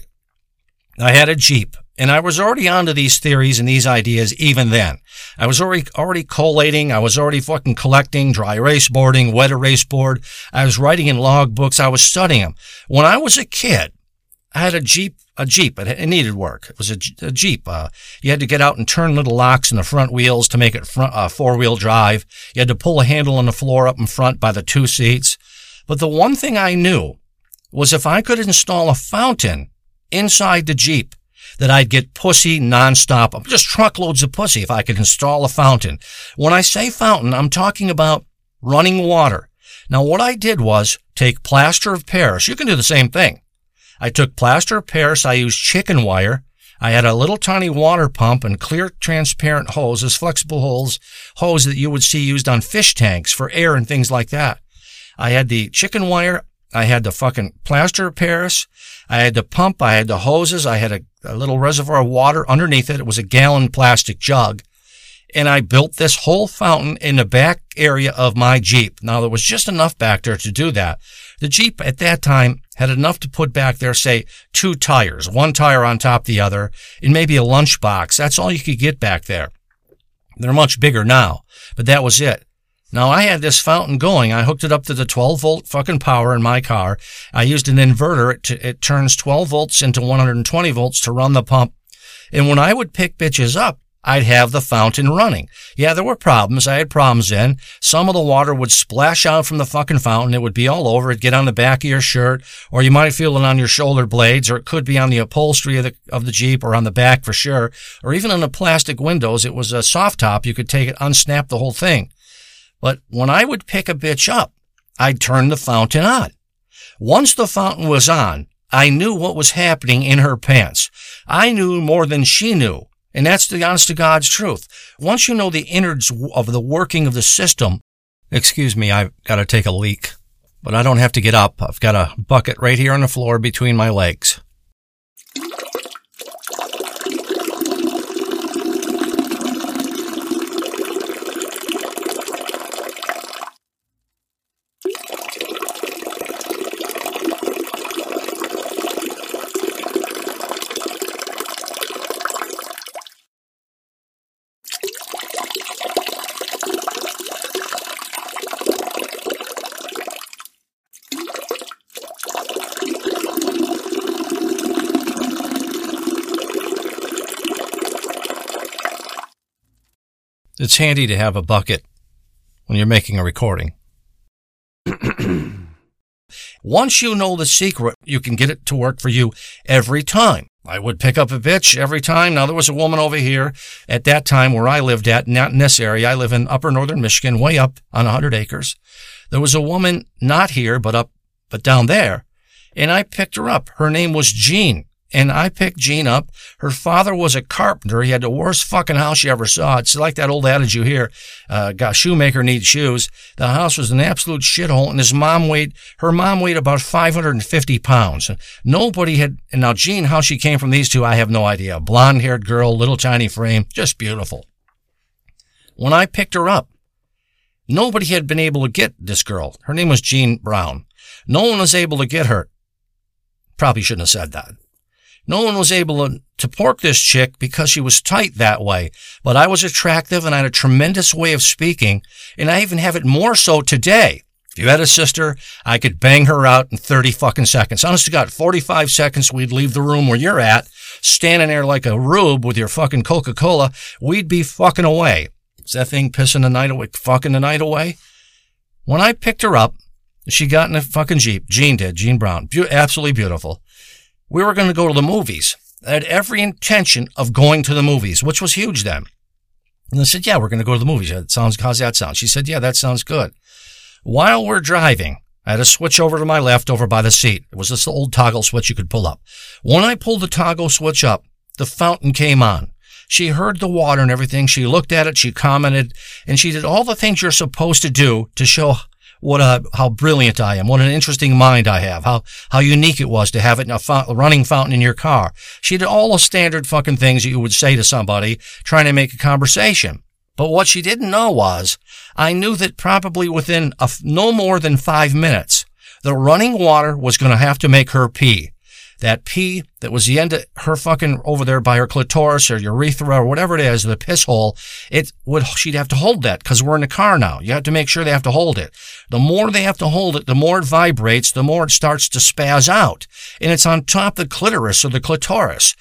I had a Jeep, and I was already onto these theories and these ideas even then. I was already collating. I was already fucking collecting dry erase boarding, wet erase board. I was writing in log books. I was studying them. When I was a kid, I had a Jeep. It needed work. It was a Jeep. You had to get out and turn little locks in the front wheels to make it four-wheel drive. You had to pull a handle on the floor up in front by the two seats. But the one thing I knew was if I could install a fountain inside the Jeep, that I'd get pussy nonstop. Just truckloads of pussy if I could install a fountain. When I say fountain, I'm talking about running water. Now, what I did was take plaster of Paris. You can do the same thing. I took plaster of Paris. I used chicken wire. I had a little tiny water pump and clear transparent hoses, flexible hose that you would see used on fish tanks for air and things like that. I had the chicken wire. I had the fucking plaster of Paris. I had the pump. I had the hoses. I had a little reservoir of water underneath it. It was a gallon plastic jug. And I built this whole fountain in the back area of my Jeep. Now, there was just enough back there to do that. The Jeep at that time had enough to put back there, say, 2 tires, one tire on top of the other, and maybe a lunchbox. That's all you could get back there. They're much bigger now, but that was it. Now, I had this fountain going. I hooked it up to the 12-volt fucking power in my car. I used an inverter. It turns 12 volts into 120 volts to run the pump. And when I would pick bitches up, I'd have the fountain running. Yeah, there were problems. I had problems then. Some of the water would splash out from the fucking fountain. It would be all over. It'd get on the back of your shirt, or you might feel it on your shoulder blades, or it could be on the upholstery of the Jeep, or on the back for sure, or even on the plastic windows. It was a soft top. You could take it, unsnap the whole thing. But when I would pick a bitch up, I'd turn the fountain on. Once the fountain was on, I knew what was happening in her pants. I knew more than she knew. And that's the honest to God's truth. Once you know the innards of the working of the system, excuse me, I've got to take a leak, but I don't have to get up. I've got a bucket right here on the floor between my legs. It's handy to have a bucket when you're making a recording. Once you know the secret, you can get it to work for you every time. I would pick up a bitch every time. Now, there was a woman over here at that time where I lived at, not in this area. I live in upper northern Michigan, way up on 100 acres. There was a woman not here, but down there, and I picked her up. Her name was Jean. And I picked Jean up. Her father was a carpenter. He had the worst fucking house you ever saw. It's like that old adage you hear, shoemaker needs shoes. The house was an absolute shithole, and her mom weighed about 550 pounds. Nobody had, and now Jean, how she came from these two, I have no idea. Blonde-haired girl, little tiny frame, just beautiful. When I picked her up, nobody had been able to get this girl. Her name was Jean Brown. No one was able to get her. Probably shouldn't have said that. No one was able to pork this chick because she was tight that way. But I was attractive and I had a tremendous way of speaking, and I even have it more so today. If you had a sister, I could bang her out in 30 fucking seconds. Honest to God, 45 seconds, we'd leave the room where you're at, standing there like a rube with your fucking Coca-Cola. We'd be fucking away. Is that thing pissing the night away, fucking the night away? When I picked her up, she got in a fucking Jeep. Jean did, Jean Brown. Absolutely beautiful. We were going to go to the movies. I had every intention of going to the movies, which was huge then. And I said, yeah, we're going to go to the movies. How's that sound? She said, yeah, that sounds good. While we're driving, I had a switch over to my left over by the seat. It was this old toggle switch you could pull up. When I pulled the toggle switch up, the fountain came on. She heard the water and everything. She looked at it. She commented, and she did all the things you're supposed to do to show how brilliant I am, what an interesting mind I have, how unique it was to have it in a running fountain in your car. She did all the standard fucking things that you would say to somebody trying to make a conversation. But what she didn't know was, I knew that probably within no more than 5 minutes, the running water was going to have to make her pee. That pee that was the end of her fucking over there by her clitoris or urethra or whatever it is, the piss hole, she'd have to hold that because we're in the car now. You have to make sure they have to hold it. The more they have to hold it, the more it vibrates, the more it starts to spaz out. And it's on top of the clitoris or the clitoris.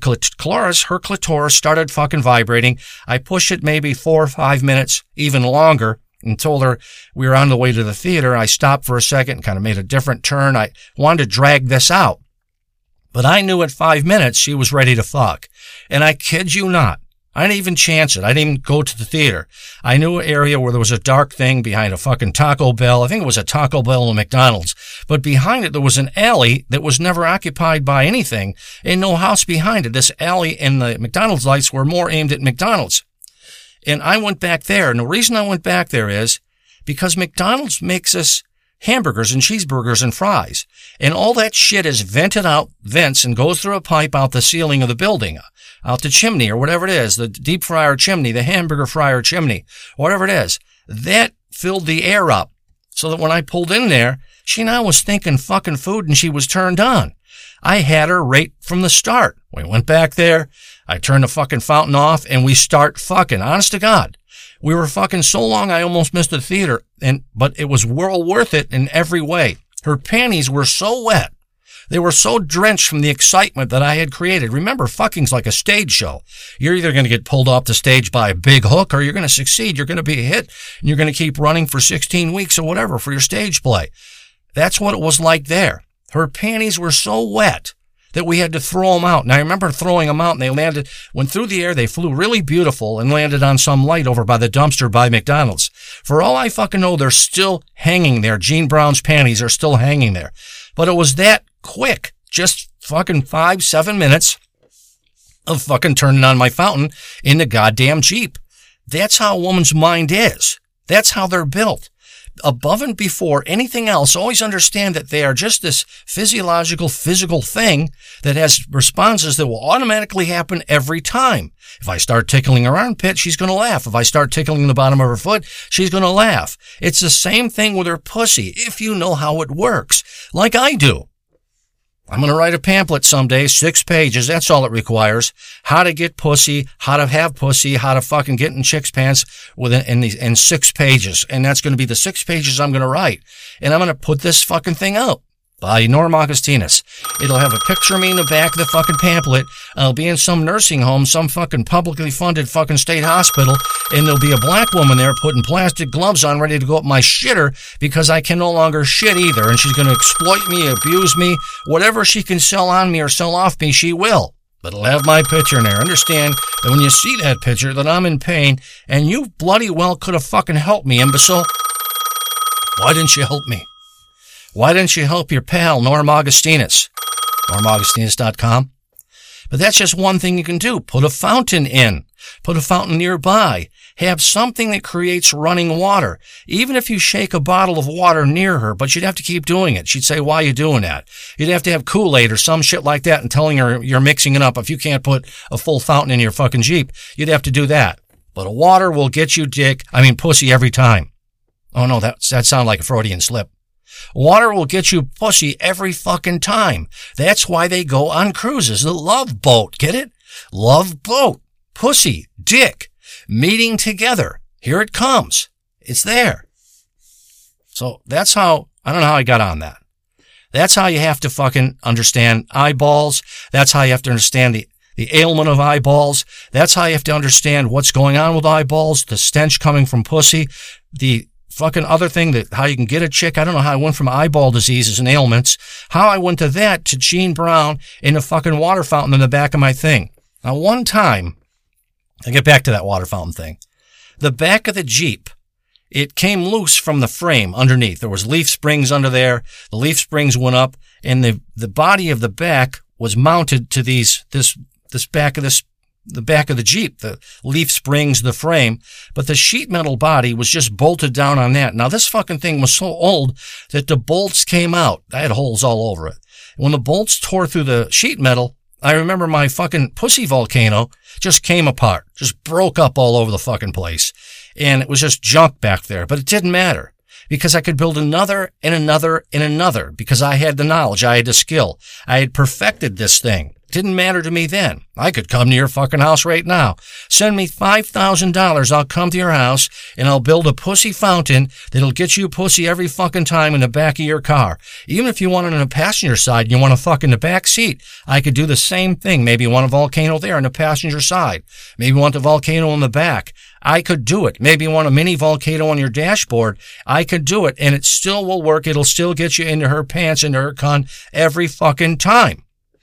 Her clitoris started fucking vibrating. I pushed it maybe 4 or 5 minutes, even longer, and told her we were on the way to the theater. I stopped for a second and kind of made a different turn. I wanted to drag this out. But I knew at 5 minutes she was ready to fuck. And I kid you not, I didn't even chance it. I didn't even go to the theater. I knew an area where there was a dark thing behind a fucking Taco Bell. I think it was a Taco Bell and a McDonald's. But behind it, there was an alley that was never occupied by anything and no house behind it. This alley and the McDonald's lights were more aimed at McDonald's. And I went back there. And the reason I went back there is because McDonald's makes us hamburgers and cheeseburgers and fries. And all that shit is vented out vents and goes through a pipe out the ceiling of the building, out the chimney or whatever it is, the deep fryer chimney, the hamburger fryer chimney, whatever it is. That filled the air up so that when I pulled in there, she now was thinking fucking food and she was turned on. I had her right from the start. We went back there. I turned the fucking fountain off and we start fucking. Honest to God. We were fucking so long I almost missed the theater, but it was well worth it in every way. Her panties were so wet. They were so drenched from the excitement that I had created. Remember, fucking's like a stage show. You're either going to get pulled off the stage by a big hook or you're going to succeed. You're going to be a hit and you're going to keep running for 16 weeks or whatever for your stage play. That's what it was like there. Her panties were so wet that we had to throw them out. And I remember throwing them out and went through the air, they flew really beautiful and landed on some light over by the dumpster by McDonald's. For all I fucking know, they're still hanging there. Jean Brown's panties are still hanging there. But it was that quick, just fucking 5-7 minutes of fucking turning on my fountain in the goddamn Jeep. That's how a woman's mind is. That's how they're built. Above and before anything else, always understand that they are just this physical thing that has responses that will automatically happen every time. If I start tickling her armpit, she's going to laugh. If I start tickling the bottom of her foot, she's going to laugh. It's the same thing with her pussy, if you know how it works, like I do. I'm going to write a pamphlet someday, 6 pages. That's all it requires. How to get pussy, how to have pussy, how to fucking get in chicks' pants in 6 pages. And that's going to be the 6 pages I'm going to write. And I'm going to put this fucking thing out by Norm Augustinus. It'll have a picture of me in the back of the fucking pamphlet. I'll be in some nursing home, some fucking publicly funded fucking state hospital, and there'll be a black woman there putting plastic gloves on ready to go up my shitter because I can no longer shit either, and she's going to exploit me, abuse me, whatever she can sell on me or sell off me, she will. But it'll have my picture in there. Understand that when you see that picture that I'm in pain, and you bloody well could have fucking helped me, imbecile. Why didn't you help me? Why didn't you help your pal, Norm Augustinus? NormAugustinus.com. But that's just one thing you can do. Put a fountain in. Put a fountain nearby. Have something that creates running water. Even if you shake a bottle of water near her, but you'd have to keep doing it. She'd say, why are you doing that? You'd have to have Kool-Aid or some shit like that and telling her you're mixing it up. If you can't put a full fountain in your fucking Jeep, you'd have to do that. But a water will get you pussy every time. Oh no, that sounded like a Freudian slip. Water will get you pussy every fucking time. That's why they go on cruises. The Love Boat. Get it? Love Boat. Pussy. Dick. Meeting together. Here it comes. It's there. So that's how, I don't know how I got on that. That's how you have to fucking understand eyeballs. That's how you have to understand the ailment of eyeballs. That's how you have to understand what's going on with eyeballs, the stench coming from pussy, the fucking other thing that how you can get a chick. I don't know how I went from eyeball diseases and ailments, how I went to that to Gene Brown in a fucking water fountain in the back of my thing. Now, one time, I'll get back to that water fountain thing. The back of the Jeep, it came loose from the frame underneath. There was leaf springs under there. The leaf springs went up, and the body of the back was mounted to this back of the back of the Jeep, the leaf springs, the frame, but the sheet metal body was just bolted down on that. Now, this fucking thing was so old that the bolts came out. I had holes all over it. When the bolts tore through the sheet metal, I remember my fucking pussy volcano just came apart, just broke up all over the fucking place. And it was just junk back there, but it didn't matter because I could build another and another and another because I had the knowledge. I had the skill. I had perfected this thing. Didn't matter to me then. I could come to your fucking house right now. Send me $5,000. I'll come to your house and I'll build a pussy fountain that'll get you pussy every fucking time in the back of your car. Even if you want it on the passenger side and you want to fuck in the back seat, I could do the same thing. Maybe you want a volcano there on the passenger side. Maybe you want the volcano in the back. I could do it. Maybe you want a mini volcano on your dashboard. I could do it and it still will work. It'll still get you into her pants, into her cunt every fucking time.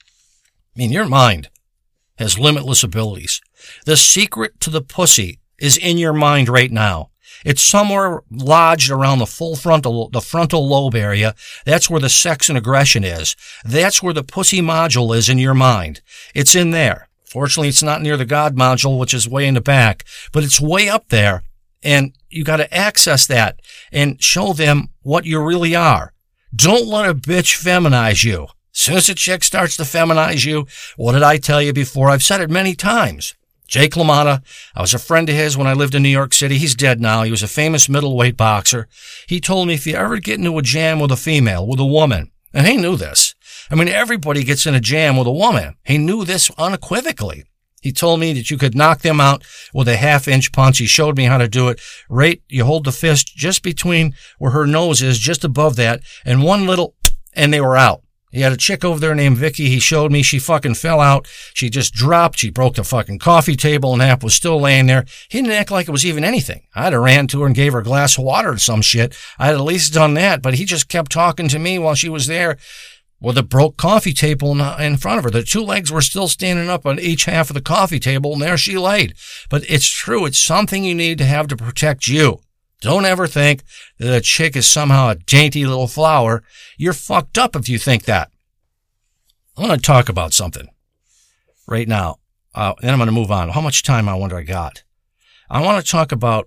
I mean, your mind has limitless abilities. The secret to the pussy is in your mind right now. It's somewhere lodged around the frontal lobe area. That's where the sex and aggression is. That's where the pussy module is in your mind. It's in there. Fortunately, it's not near the God module, which is way in the back, but it's way up there. And you got to access that and show them what you really are. Don't let a bitch feminize you. As soon as a chick starts to feminize you, what did I tell you before? I've said it many times. Jake LaMotta, I was a friend of his when I lived in New York City. He's dead now. He was a famous middleweight boxer. He told me if you ever get into a jam with a female, with a woman, and he knew this. I mean, everybody gets in a jam with a woman. He knew this unequivocally. He told me that you could knock them out with a half-inch punch. He showed me how to do it. Right, you hold the fist just between where her nose is, just above that, and one little, and they were out. He had a chick over there named Vicky. He showed me. She fucking fell out. She just dropped. She broke the fucking coffee table and half was still laying there. He didn't act like it was even anything. I'd have ran to her and gave her a glass of water or some shit. I'd at least done that, but he just kept talking to me while she was there with a broke coffee table in front of her. The two legs were still standing up on each half of the coffee table, and there she laid. But it's true. It's something you need to have to protect you. Don't ever think that a chick is somehow a dainty little flower. You're fucked up if you think that. I want to talk about something right now. Then I'm going to move on. How much time I wonder I got? I want to talk about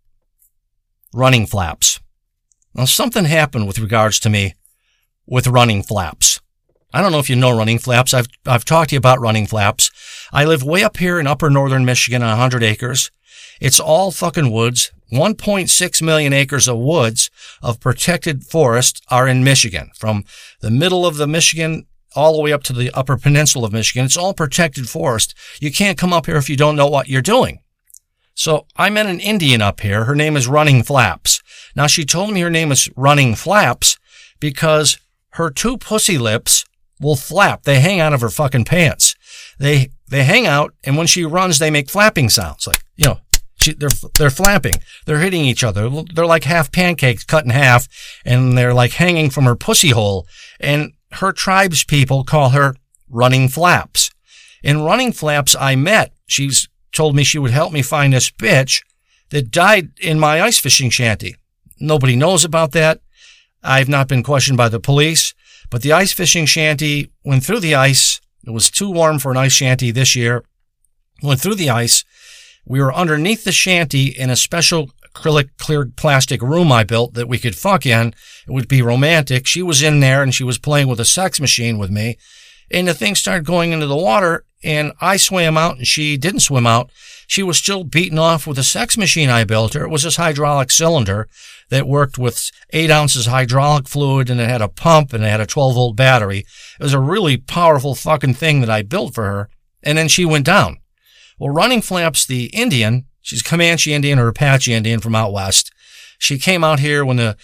running flaps. Now, something happened with regards to me with running flaps. I don't know if you know running flaps. I've talked to you about running flaps. I live way up here in upper northern Michigan on 100 acres. It's all fucking woods. 1.6 million acres of woods of protected forest are in Michigan. From the middle of the Michigan all the way up to the upper peninsula of Michigan. It's all protected forest. You can't come up here if you don't know what you're doing. So I met an Indian up here. Her name is Running Flaps. Now she told me her name is Running Flaps because her two pussy lips will flap. They hang out of her fucking pants. They hang out, and when she runs, they make flapping sounds. Like, you know, they're flapping. They're hitting each other. They're like half pancakes cut in half, and they're like hanging from her pussy hole. And her tribe's people call her Running Flaps. In Running Flaps, I met. She's told me she would help me find this bitch that died in my ice fishing shanty. Nobody knows about that. I've not been questioned by the police, but the ice fishing shanty went through the ice It was too warm for an ice shanty this year. Went through the ice. We were underneath the shanty in a special acrylic clear plastic room I built that we could fuck in. It would be romantic. She was in there and she was playing with a sex machine with me. And the thing started going into the water and I swam out and she didn't swim out. She was still beaten off with a sex machine I built her. It was this hydraulic cylinder that worked with 8 ounces hydraulic fluid and it had a pump and it had a 12-volt battery. It was a really powerful fucking thing that I built for her. And then she went down. Well, Running Flaps, the Indian, she's Comanche Indian or Apache Indian from out west. She came out here when the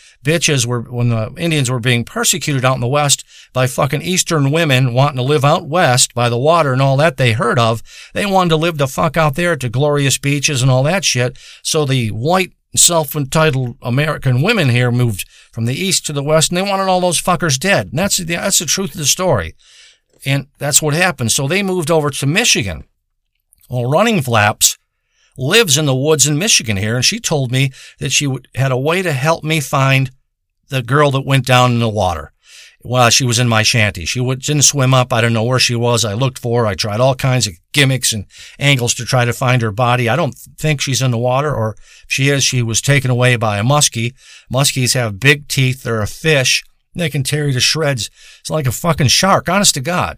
Indians were being persecuted out in the west by fucking Eastern women wanting to live out west by the water and all that they heard of. They wanted to live the fuck out there to glorious beaches and all that shit. So the white self-entitled American women here moved from the east to the west and they wanted all those fuckers dead. And that's the truth of the story. And that's what happened. So they moved over to Michigan. Well, Running Flaps lives in the woods in Michigan here, and she told me that she had a way to help me find the girl that went down in the water while she was in my shanty. She didn't swim up. I don't know where she was. I looked for her. I tried all kinds of gimmicks and angles to try to find her body. I don't think she's in the water, or if she is, she was taken away by a muskie. Muskies have big teeth. They're a fish. They can tear you to shreds. It's like a fucking shark, honest to God.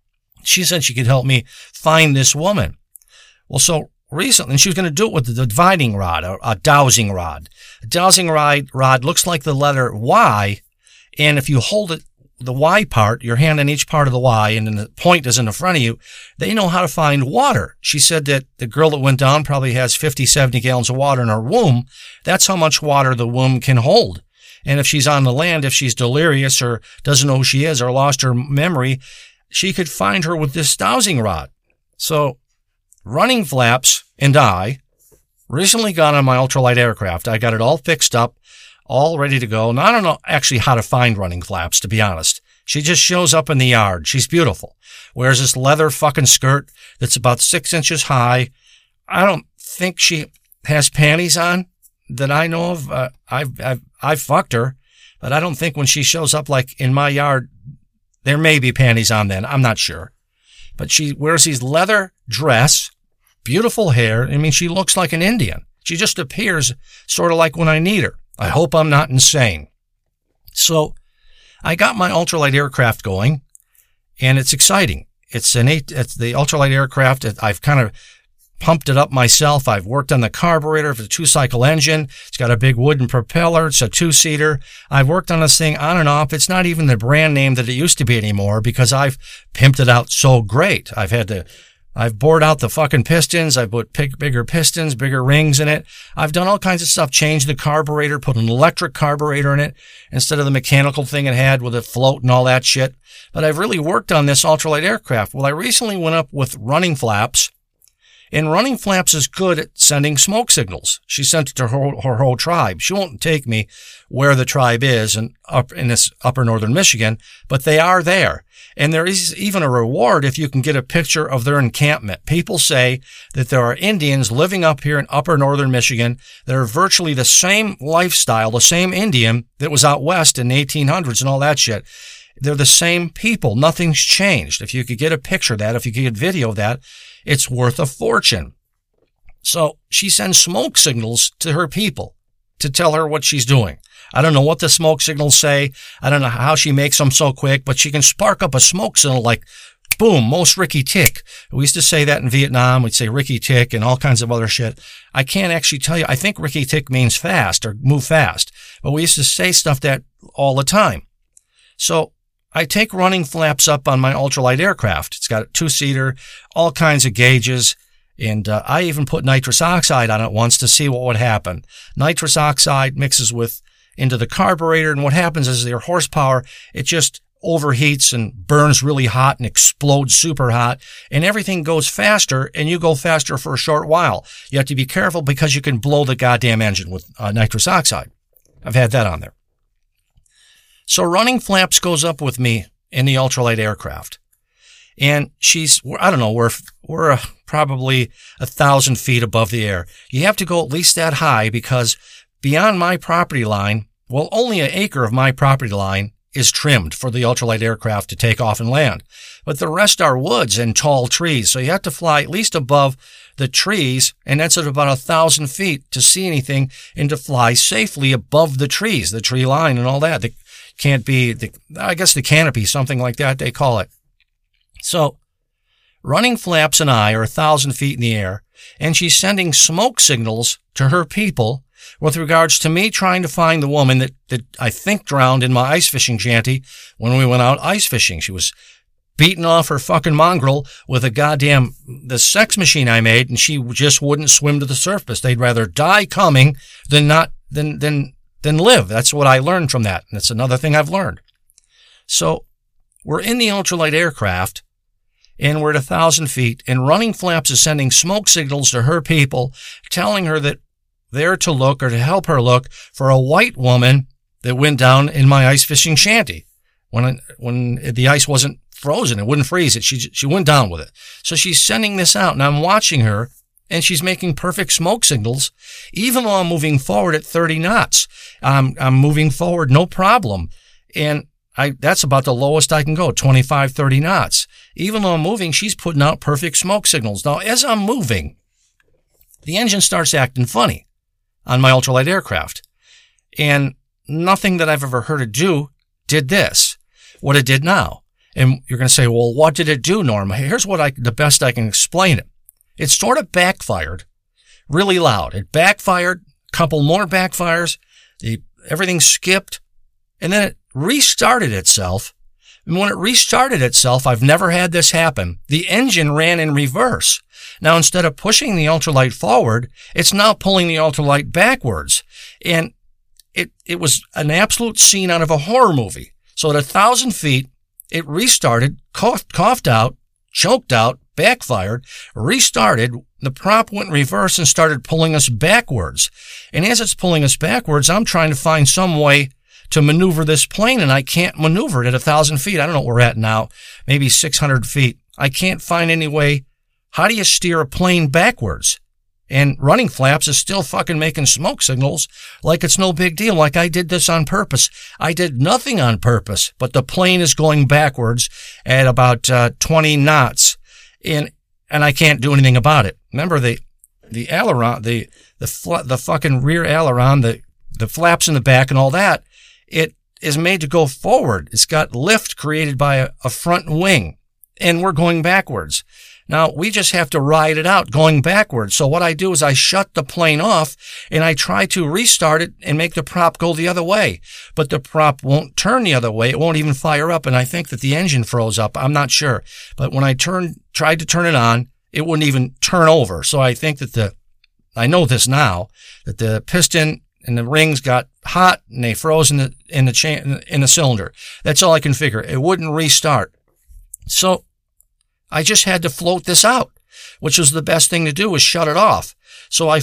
She said she could help me find this woman. Well, so recently, and she was going to do it with the dividing rod, a dowsing rod. A dowsing rod looks like the letter Y, and if you hold it, the Y part, your hand on each part of the Y, and then the point is in the front of you, they know how to find water. She said that the girl that went down probably has 50, 70 gallons of water in her womb. That's how much water the womb can hold. And if she's on the land, if she's delirious or doesn't know who she is or lost her memory, she could find her with this dowsing rod. So, Running Flaps and I recently got on my ultralight aircraft. I got it all fixed up, all ready to go. Now, I don't know actually how to find Running Flaps, to be honest. She just shows up in the yard. She's beautiful. Wears this leather fucking skirt that's about 6 inches high. I don't think she has panties on that I know of. I've fucked her, but I don't think when she shows up like in my yard, there may be panties on then. I'm not sure. But she wears these leather dress, beautiful hair. I mean, she looks like an Indian. She just appears sort of like when I need her. I hope I'm not insane. So I got my ultralight aircraft going, and it's exciting. It's the ultralight aircraft. I've kind of pumped it up myself. I've worked on the carburetor for the 2-cycle engine. It's got a big wooden propeller. It's a 2-seater. I've worked on this thing on and off. It's not even the brand name that it used to be anymore because I've pimped it out so great. I've bored out the fucking pistons. I've put bigger pistons, bigger rings in it. I've done all kinds of stuff, changed the carburetor, put an electric carburetor in it instead of the mechanical thing it had with a float and all that shit. But I've really worked on this ultralight aircraft. Well, I recently went up with Running Flaps. And Running Flaps is good at sending smoke signals. She sent it to her whole tribe. She won't take me where the tribe is up in this upper northern Michigan, but they are there. And there is even a reward if you can get a picture of their encampment. People say that there are Indians living up here in upper northern Michigan that are virtually the same lifestyle, the same Indian that was out west in the 1800s and all that shit. They're the same people. Nothing's changed. If you could get a picture of that, if you could get video of that, it's worth a fortune. So she sends smoke signals to her people to tell her what she's doing. I don't know what the smoke signals say. I don't know how she makes them so quick, but she can spark up a smoke signal like, boom, most Ricky Tick. We used to say that in Vietnam. We'd say Ricky Tick and all kinds of other shit. I can't actually tell you. I think Ricky Tick means fast or move fast, but we used to say stuff that all the time. So I take Running Flaps up on my ultralight aircraft. It's got a 2-seater, all kinds of gauges, and I even put nitrous oxide on it once to see what would happen. Nitrous oxide mixes into the carburetor, and what happens is their horsepower, it just overheats and burns really hot and explodes super hot, and everything goes faster, and you go faster for a short while. You have to be careful because you can blow the goddamn engine with nitrous oxide. I've had that on there. So Running Flaps goes up with me in the ultralight aircraft. And I don't know, we're probably 1,000 feet above the air. You have to go at least that high because beyond my property line, well, only an acre of my property line is trimmed for the ultralight aircraft to take off and land. But the rest are woods and tall trees. So you have to fly at least above the trees, and that's at about 1,000 feet to see anything and to fly safely above the trees, the tree line and all that. It can't be, I guess the canopy, something like that they call it. So Running Flaps and I are 1,000 feet in the air, and she's sending smoke signals to her people with regards to me trying to find the woman that I think drowned in my ice fishing shanty when we went out ice fishing. She was beating off her fucking mongrel with the sex machine I made, and she just wouldn't swim to the surface. They'd rather die coming than live. That's what I learned from that. And that's another thing I've learned. So we're in the ultralight aircraft, and we're at 1,000 feet, and Running Flaps is sending smoke signals to her people, telling her that they're to look, or to help her look, for a white woman that went down in my ice fishing shanty. When the ice wasn't frozen, it wouldn't freeze it. She went down with it. So she's sending this out, and I'm watching her, and she's making perfect smoke signals, even though I'm moving forward at 30 knots. I'm moving forward, no problem. And that's about the lowest I can go, 25, 30 knots. Even though I'm moving, she's putting out perfect smoke signals. Now, as I'm moving, the engine starts acting funny on my ultralight aircraft. And nothing that I've ever heard it do did this, what it did now. And you're going to say, well, what did it do, Norm? Here's the best I can explain it. It sort of backfired really loud. It backfired, a couple more backfires, everything skipped, and then it restarted itself. And when it restarted itself, I've never had this happen. The engine ran in reverse. Now, instead of pushing the ultralight forward, it's now pulling the ultralight backwards. And it was an absolute scene out of a horror movie. So at 1,000 feet, it restarted, coughed out, choked out, backfired, restarted. The prop went in reverse and started pulling us backwards. And as it's pulling us backwards, I'm trying to find some way to maneuver this plane, and I can't maneuver it at 1,000 feet. I don't know what we're at now, maybe 600 feet. I can't find any way. How do you steer a plane backwards? And Running Flaps is still fucking making smoke signals like it's no big deal, like I did this on purpose. I did nothing on purpose, but the plane is going backwards at about 20 knots, and I can't do anything about it. Remember the aileron, the fucking rear aileron, the flaps in the back and all that, it is made to go forward. It's got lift created by a front wing, and we're going backwards. Now, we just have to ride it out going backwards. So what I do is I shut the plane off, and I try to restart it and make the prop go the other way. But the prop won't turn the other way. It won't even fire up, and I think that the engine froze up. I'm not sure. But when I tried to turn it on, it wouldn't even turn over. So I think that I know this now, that the piston and the rings got hot and they froze in the cylinder. That's all I can figure. It wouldn't restart. So I just had to float this out, which was the best thing to do, was shut it off. So I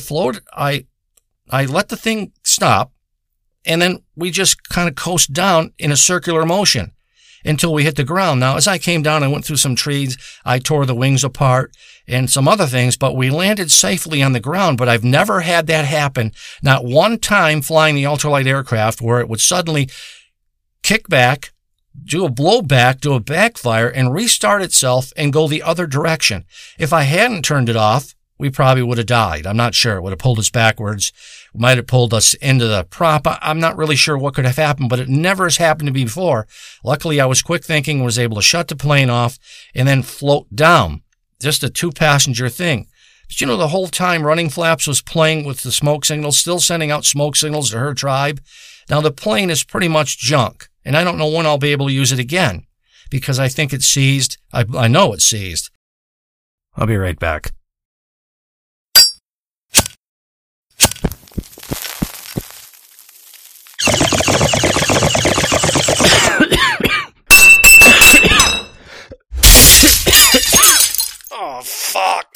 let the thing stop, and then we just kind of coast down in a circular motion until we hit the ground. Now, as I came down, I went through some trees. I tore the wings apart and some other things, but we landed safely on the ground. But I've never had that happen, not one time flying the ultralight aircraft, where it would suddenly kick back, do a blowback, do a backfire, and restart itself and go the other direction. If I hadn't turned it off, we probably would have died. I'm not sure. It would have pulled us backwards. It might have pulled us into the prop. I'm not really sure what could have happened, but it never has happened to me before. Luckily, I was quick thinking, was able to shut the plane off and then float down. Just a 2-passenger thing. But the whole time Running Flaps was playing with the smoke signals, still sending out smoke signals to her tribe. Now, the plane is pretty much junk, and I don't know when I'll be able to use it again, because I think it's seized. I know it's seized. I'll be right back. Oh, fuck.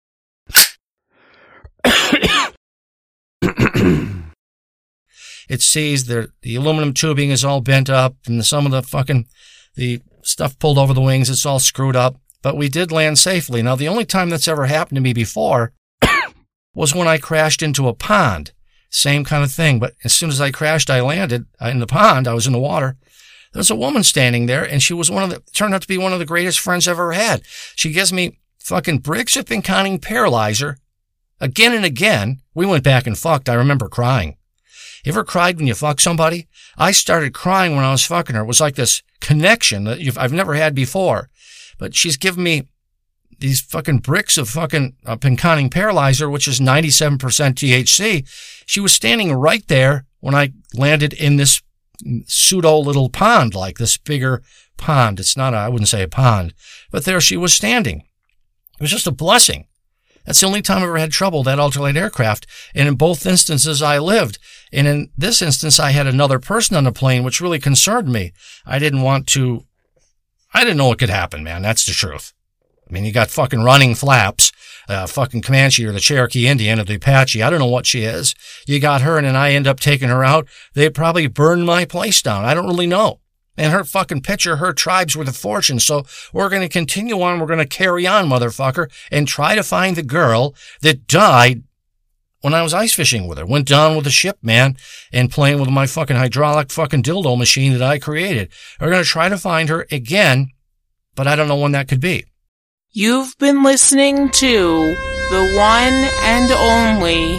It's seized. The aluminum tubing is all bent up, and some of the stuff pulled over the wings. It's all screwed up. But we did land safely. Now, the only time that's ever happened to me before was when I crashed into a pond. Same kind of thing. But as soon as I crashed, I landed in the pond. I was in the water. there's a woman standing there, and she was turned out to be one of the greatest friends I've ever had. She gives me fucking bricks of Pinconning Paralyzer again and again. We went back and fucked. I remember crying. You ever cried when you fuck somebody? I started crying when I was fucking her. It was like this connection that I've never had before. But she's given me these fucking bricks of fucking Pinconning Paralyzer, which is 97% THC. She was standing right there when I landed in this pseudo little pond, like this bigger pond. It's not, I wouldn't say a pond, but there she was standing. It was just a blessing. That's the only time I ever had trouble, that ultralight aircraft. And in both instances, I lived. And in this instance, I had another person on the plane, which really concerned me. I didn't know what could happen, man. That's the truth. I mean, you got fucking running flaps, fucking Comanche or the Cherokee Indian or the Apache. I don't know what she is. You got her, and then I end up taking her out. They'd probably burn my place down. I don't really know. And her fucking picture, her tribe's worth a fortune. So we're going to continue on. We're going to carry on, motherfucker, and try to find the girl that died when I was ice fishing with her. Went down with the ship, man, and playing with my fucking hydraulic fucking dildo machine that I created. We're going to try to find her again, but I don't know when that could be. You've been listening to the one and only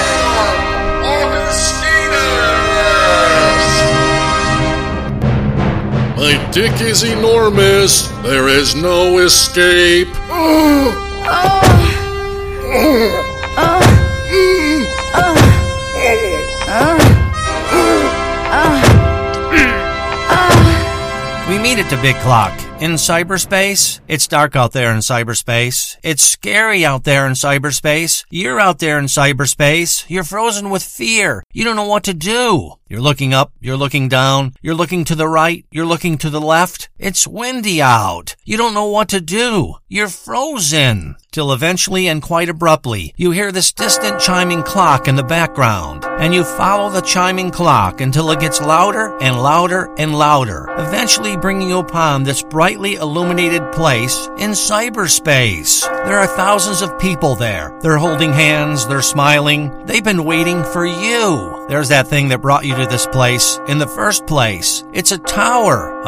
My dick is enormous. There is no escape. We meet at the big clock. In cyberspace, it's dark out there in cyberspace. It's scary out there in cyberspace. You're out there in cyberspace. You're frozen with fear. You don't know what to do. You're looking up, you're looking down, you're looking to the right, you're looking to the left. It's windy out. You don't know what to do. You're frozen. Till eventually and quite abruptly, you hear this distant chiming clock in the background, and you follow the chiming clock until it gets louder and louder and louder, eventually bringing you upon this brightly illuminated place in cyberspace. There are thousands of people there. They're holding hands, they're smiling. They've been waiting for you. There's that thing that brought you to this place in the first place. It's a tower,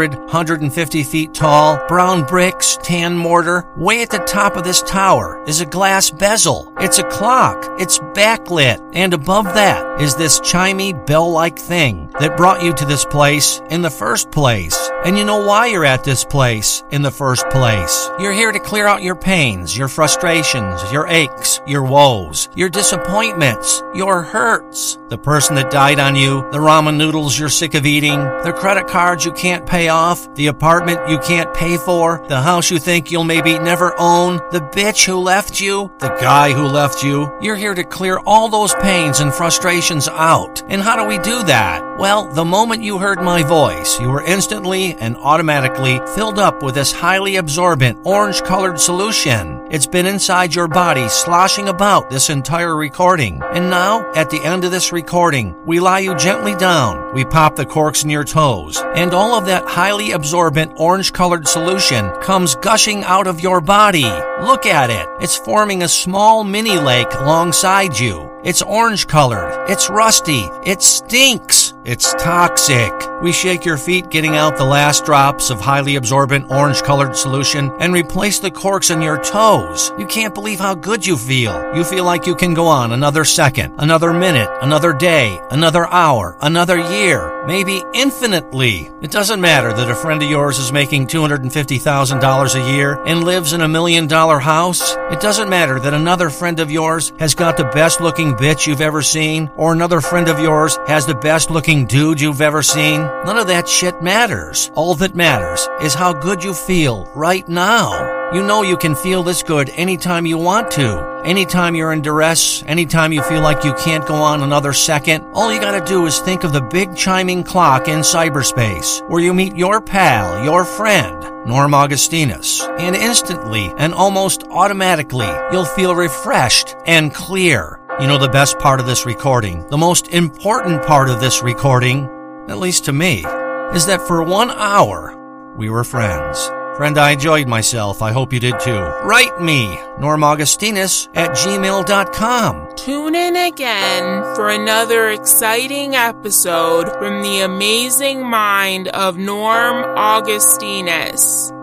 150 feet tall, brown bricks, tan mortar. Way at the top of this tower is a glass bezel. It's a clock. It's backlit. And above that is this chimey bell-like thing that brought you to this place in the first place. And you know why you're at this place in the first place. You're here to clear out your pains, your frustrations, your aches, your woes, your disappointments, your hurts. The person that died on you, the ramen noodles you're sick of eating, the credit cards you can't pay off, the apartment you can't pay for, the house you think you'll maybe never own, the bitch who left you, the guy who left you. You're here to clear all those pains and frustrations out. And how do we do that? Well, the moment you heard my voice, you were instantly and automatically filled up with this highly absorbent orange-colored solution. It's been inside your body sloshing about this entire recording. And now, at the end of this recording, we lie you gently down. We pop the corks in your toes. And all of that highly absorbent orange-colored solution comes gushing out of your body. Look at it. It's forming a small mini lake alongside you. It's orange-colored. It's rusty. It stinks. It's toxic. We shake your feet, getting out the last drops of highly absorbent orange-colored solution, and replace the corks in your toes. You can't believe how good you feel. You feel like you can go on another second, another minute, another day, another hour, another year, maybe infinitely. It doesn't matter that a friend of yours is making $250,000 a year and lives in $1 million house. It doesn't matter that another friend of yours has got the best-looking bitch you've ever seen, or another friend of yours has the best-looking dude you've ever seen. None of that shit matters. All that matters is how good you feel right now. You know you can feel this good anytime you want to. Anytime you're in duress, anytime you feel like you can't go on another second, all you gotta do is think of the big chiming clock in cyberspace, where you meet your pal, your friend, Norm Augustinus, and instantly and almost automatically, you'll feel refreshed and clear. You know the best part of this recording, the most important part of this recording, at least to me, is that for 1 hour, we were friends. Friend, I enjoyed myself. I hope you did too. Write me, normaugustinus@gmail.com. Tune in again for another exciting episode from the amazing mind of Norm Augustinus.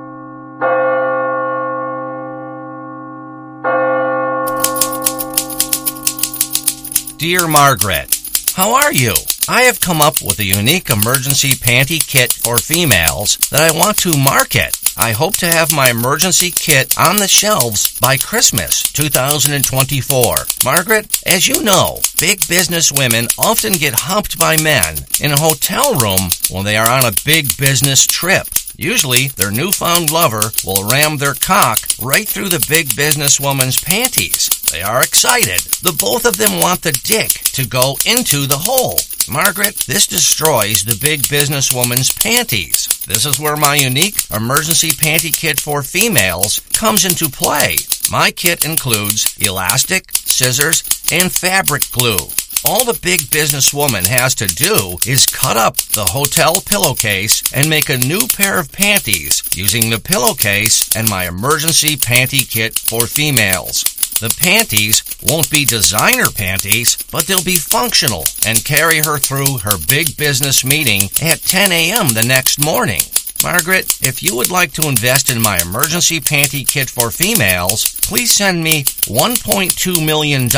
Dear Margaret, how are you? I have come up with a unique emergency panty kit for females that I want to market. I hope to have my emergency kit on the shelves by Christmas 2024. Margaret, as you know, big business women often get humped by men in a hotel room when they are on a big business trip. Usually, their newfound lover will ram their cock right through the big businesswoman's panties. They are excited. The both of them want the dick to go into the hole. Margaret, this destroys the big businesswoman's panties. This is where my unique emergency panty kit for females comes into play. My kit includes elastic, scissors, and fabric glue. All the big businesswoman has to do is cut up the hotel pillowcase and make a new pair of panties using the pillowcase and my emergency panty kit for females. The panties won't be designer panties, but they'll be functional and carry her through her big business meeting at 10 a.m. the next morning. Margaret, if you would like to invest in my emergency panty kit for females, please send me $1.2 million.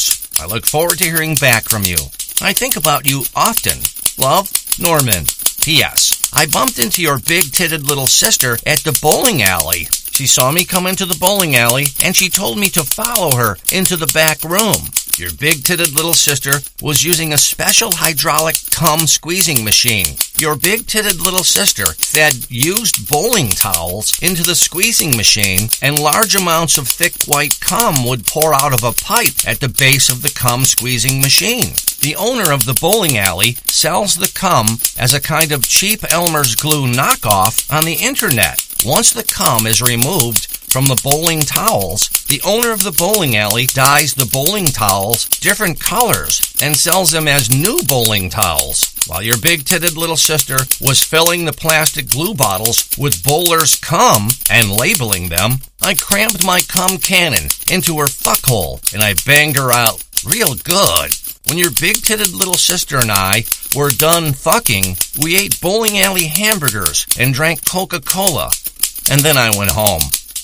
I look forward to hearing back from you. I think about you often. Love, Norman. P.S. I bumped into your big-titted little sister at the bowling alley. She saw me come into the bowling alley, and she told me to follow her into the back room. Your big-titted little sister was using a special hydraulic cum squeezing machine. Your big-titted little sister fed used bowling towels into the squeezing machine, and large amounts of thick white cum would pour out of a pipe at the base of the cum squeezing machine. The owner of the bowling alley sells the cum as a kind of cheap Elmer's glue knockoff on the internet. Once the cum is removed from the bowling towels, the owner of the bowling alley dyes the bowling towels different colors and sells them as new bowling towels. While your big-titted little sister was filling the plastic glue bottles with bowler's cum and labeling them, I crammed my cum cannon into her fuckhole and I banged her out real good. When your big-titted little sister and I were done fucking, we ate bowling alley hamburgers and drank Coca-Cola, and then I went home.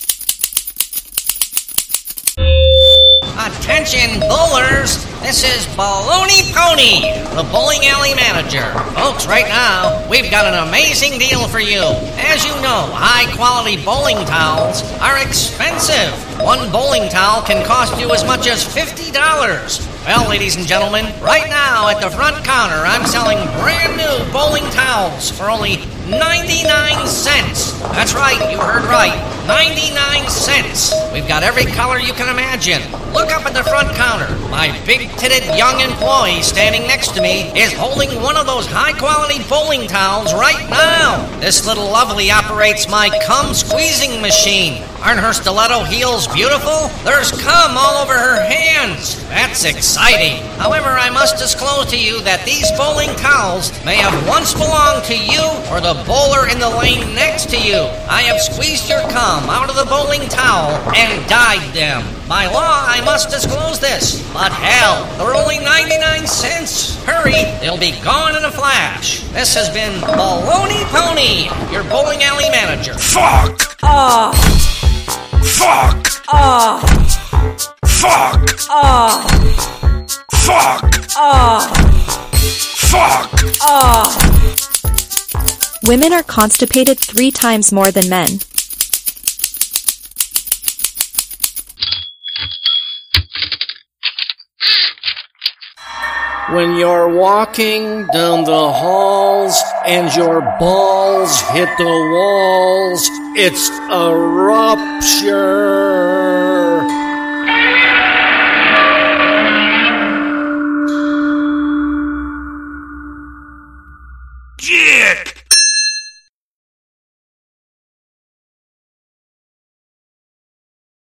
Attention bowlers, this is Baloney Pony, the bowling alley manager. Folks, right now, we've got an amazing deal for you. As you know, high-quality bowling towels are expensive. One bowling towel can cost you as much as $50. Well, ladies and gentlemen, right now at the front counter, I'm selling brand new bowling towels for only 99 cents. That's right, you heard right, 99 cents. We've got every color you can imagine. Look up at the front counter. My big-titted young employee standing next to me is holding one of those high-quality bowling towels right now. This little lovely operates my cum squeezing machine. Aren't her stiletto heels beautiful? There's cum all over her hands. That's exciting. However, I must disclose to you that these bowling towels may have once belonged to you or the bowler in the lane next to you. I have squeezed your cum out of the bowling towel and dyed them. By law, I must disclose this. But hell, they're only 99 cents. Hurry, they'll be gone in a flash. This has been Baloney Pony, your bowling alley manager. Fuck! Oh. Fuck! Oh. Fuck! Oh. Fuck! Oh. Fuck! Oh. Women are constipated 3 times more than men. When you're walking down the halls and your balls hit the walls, it's a rupture.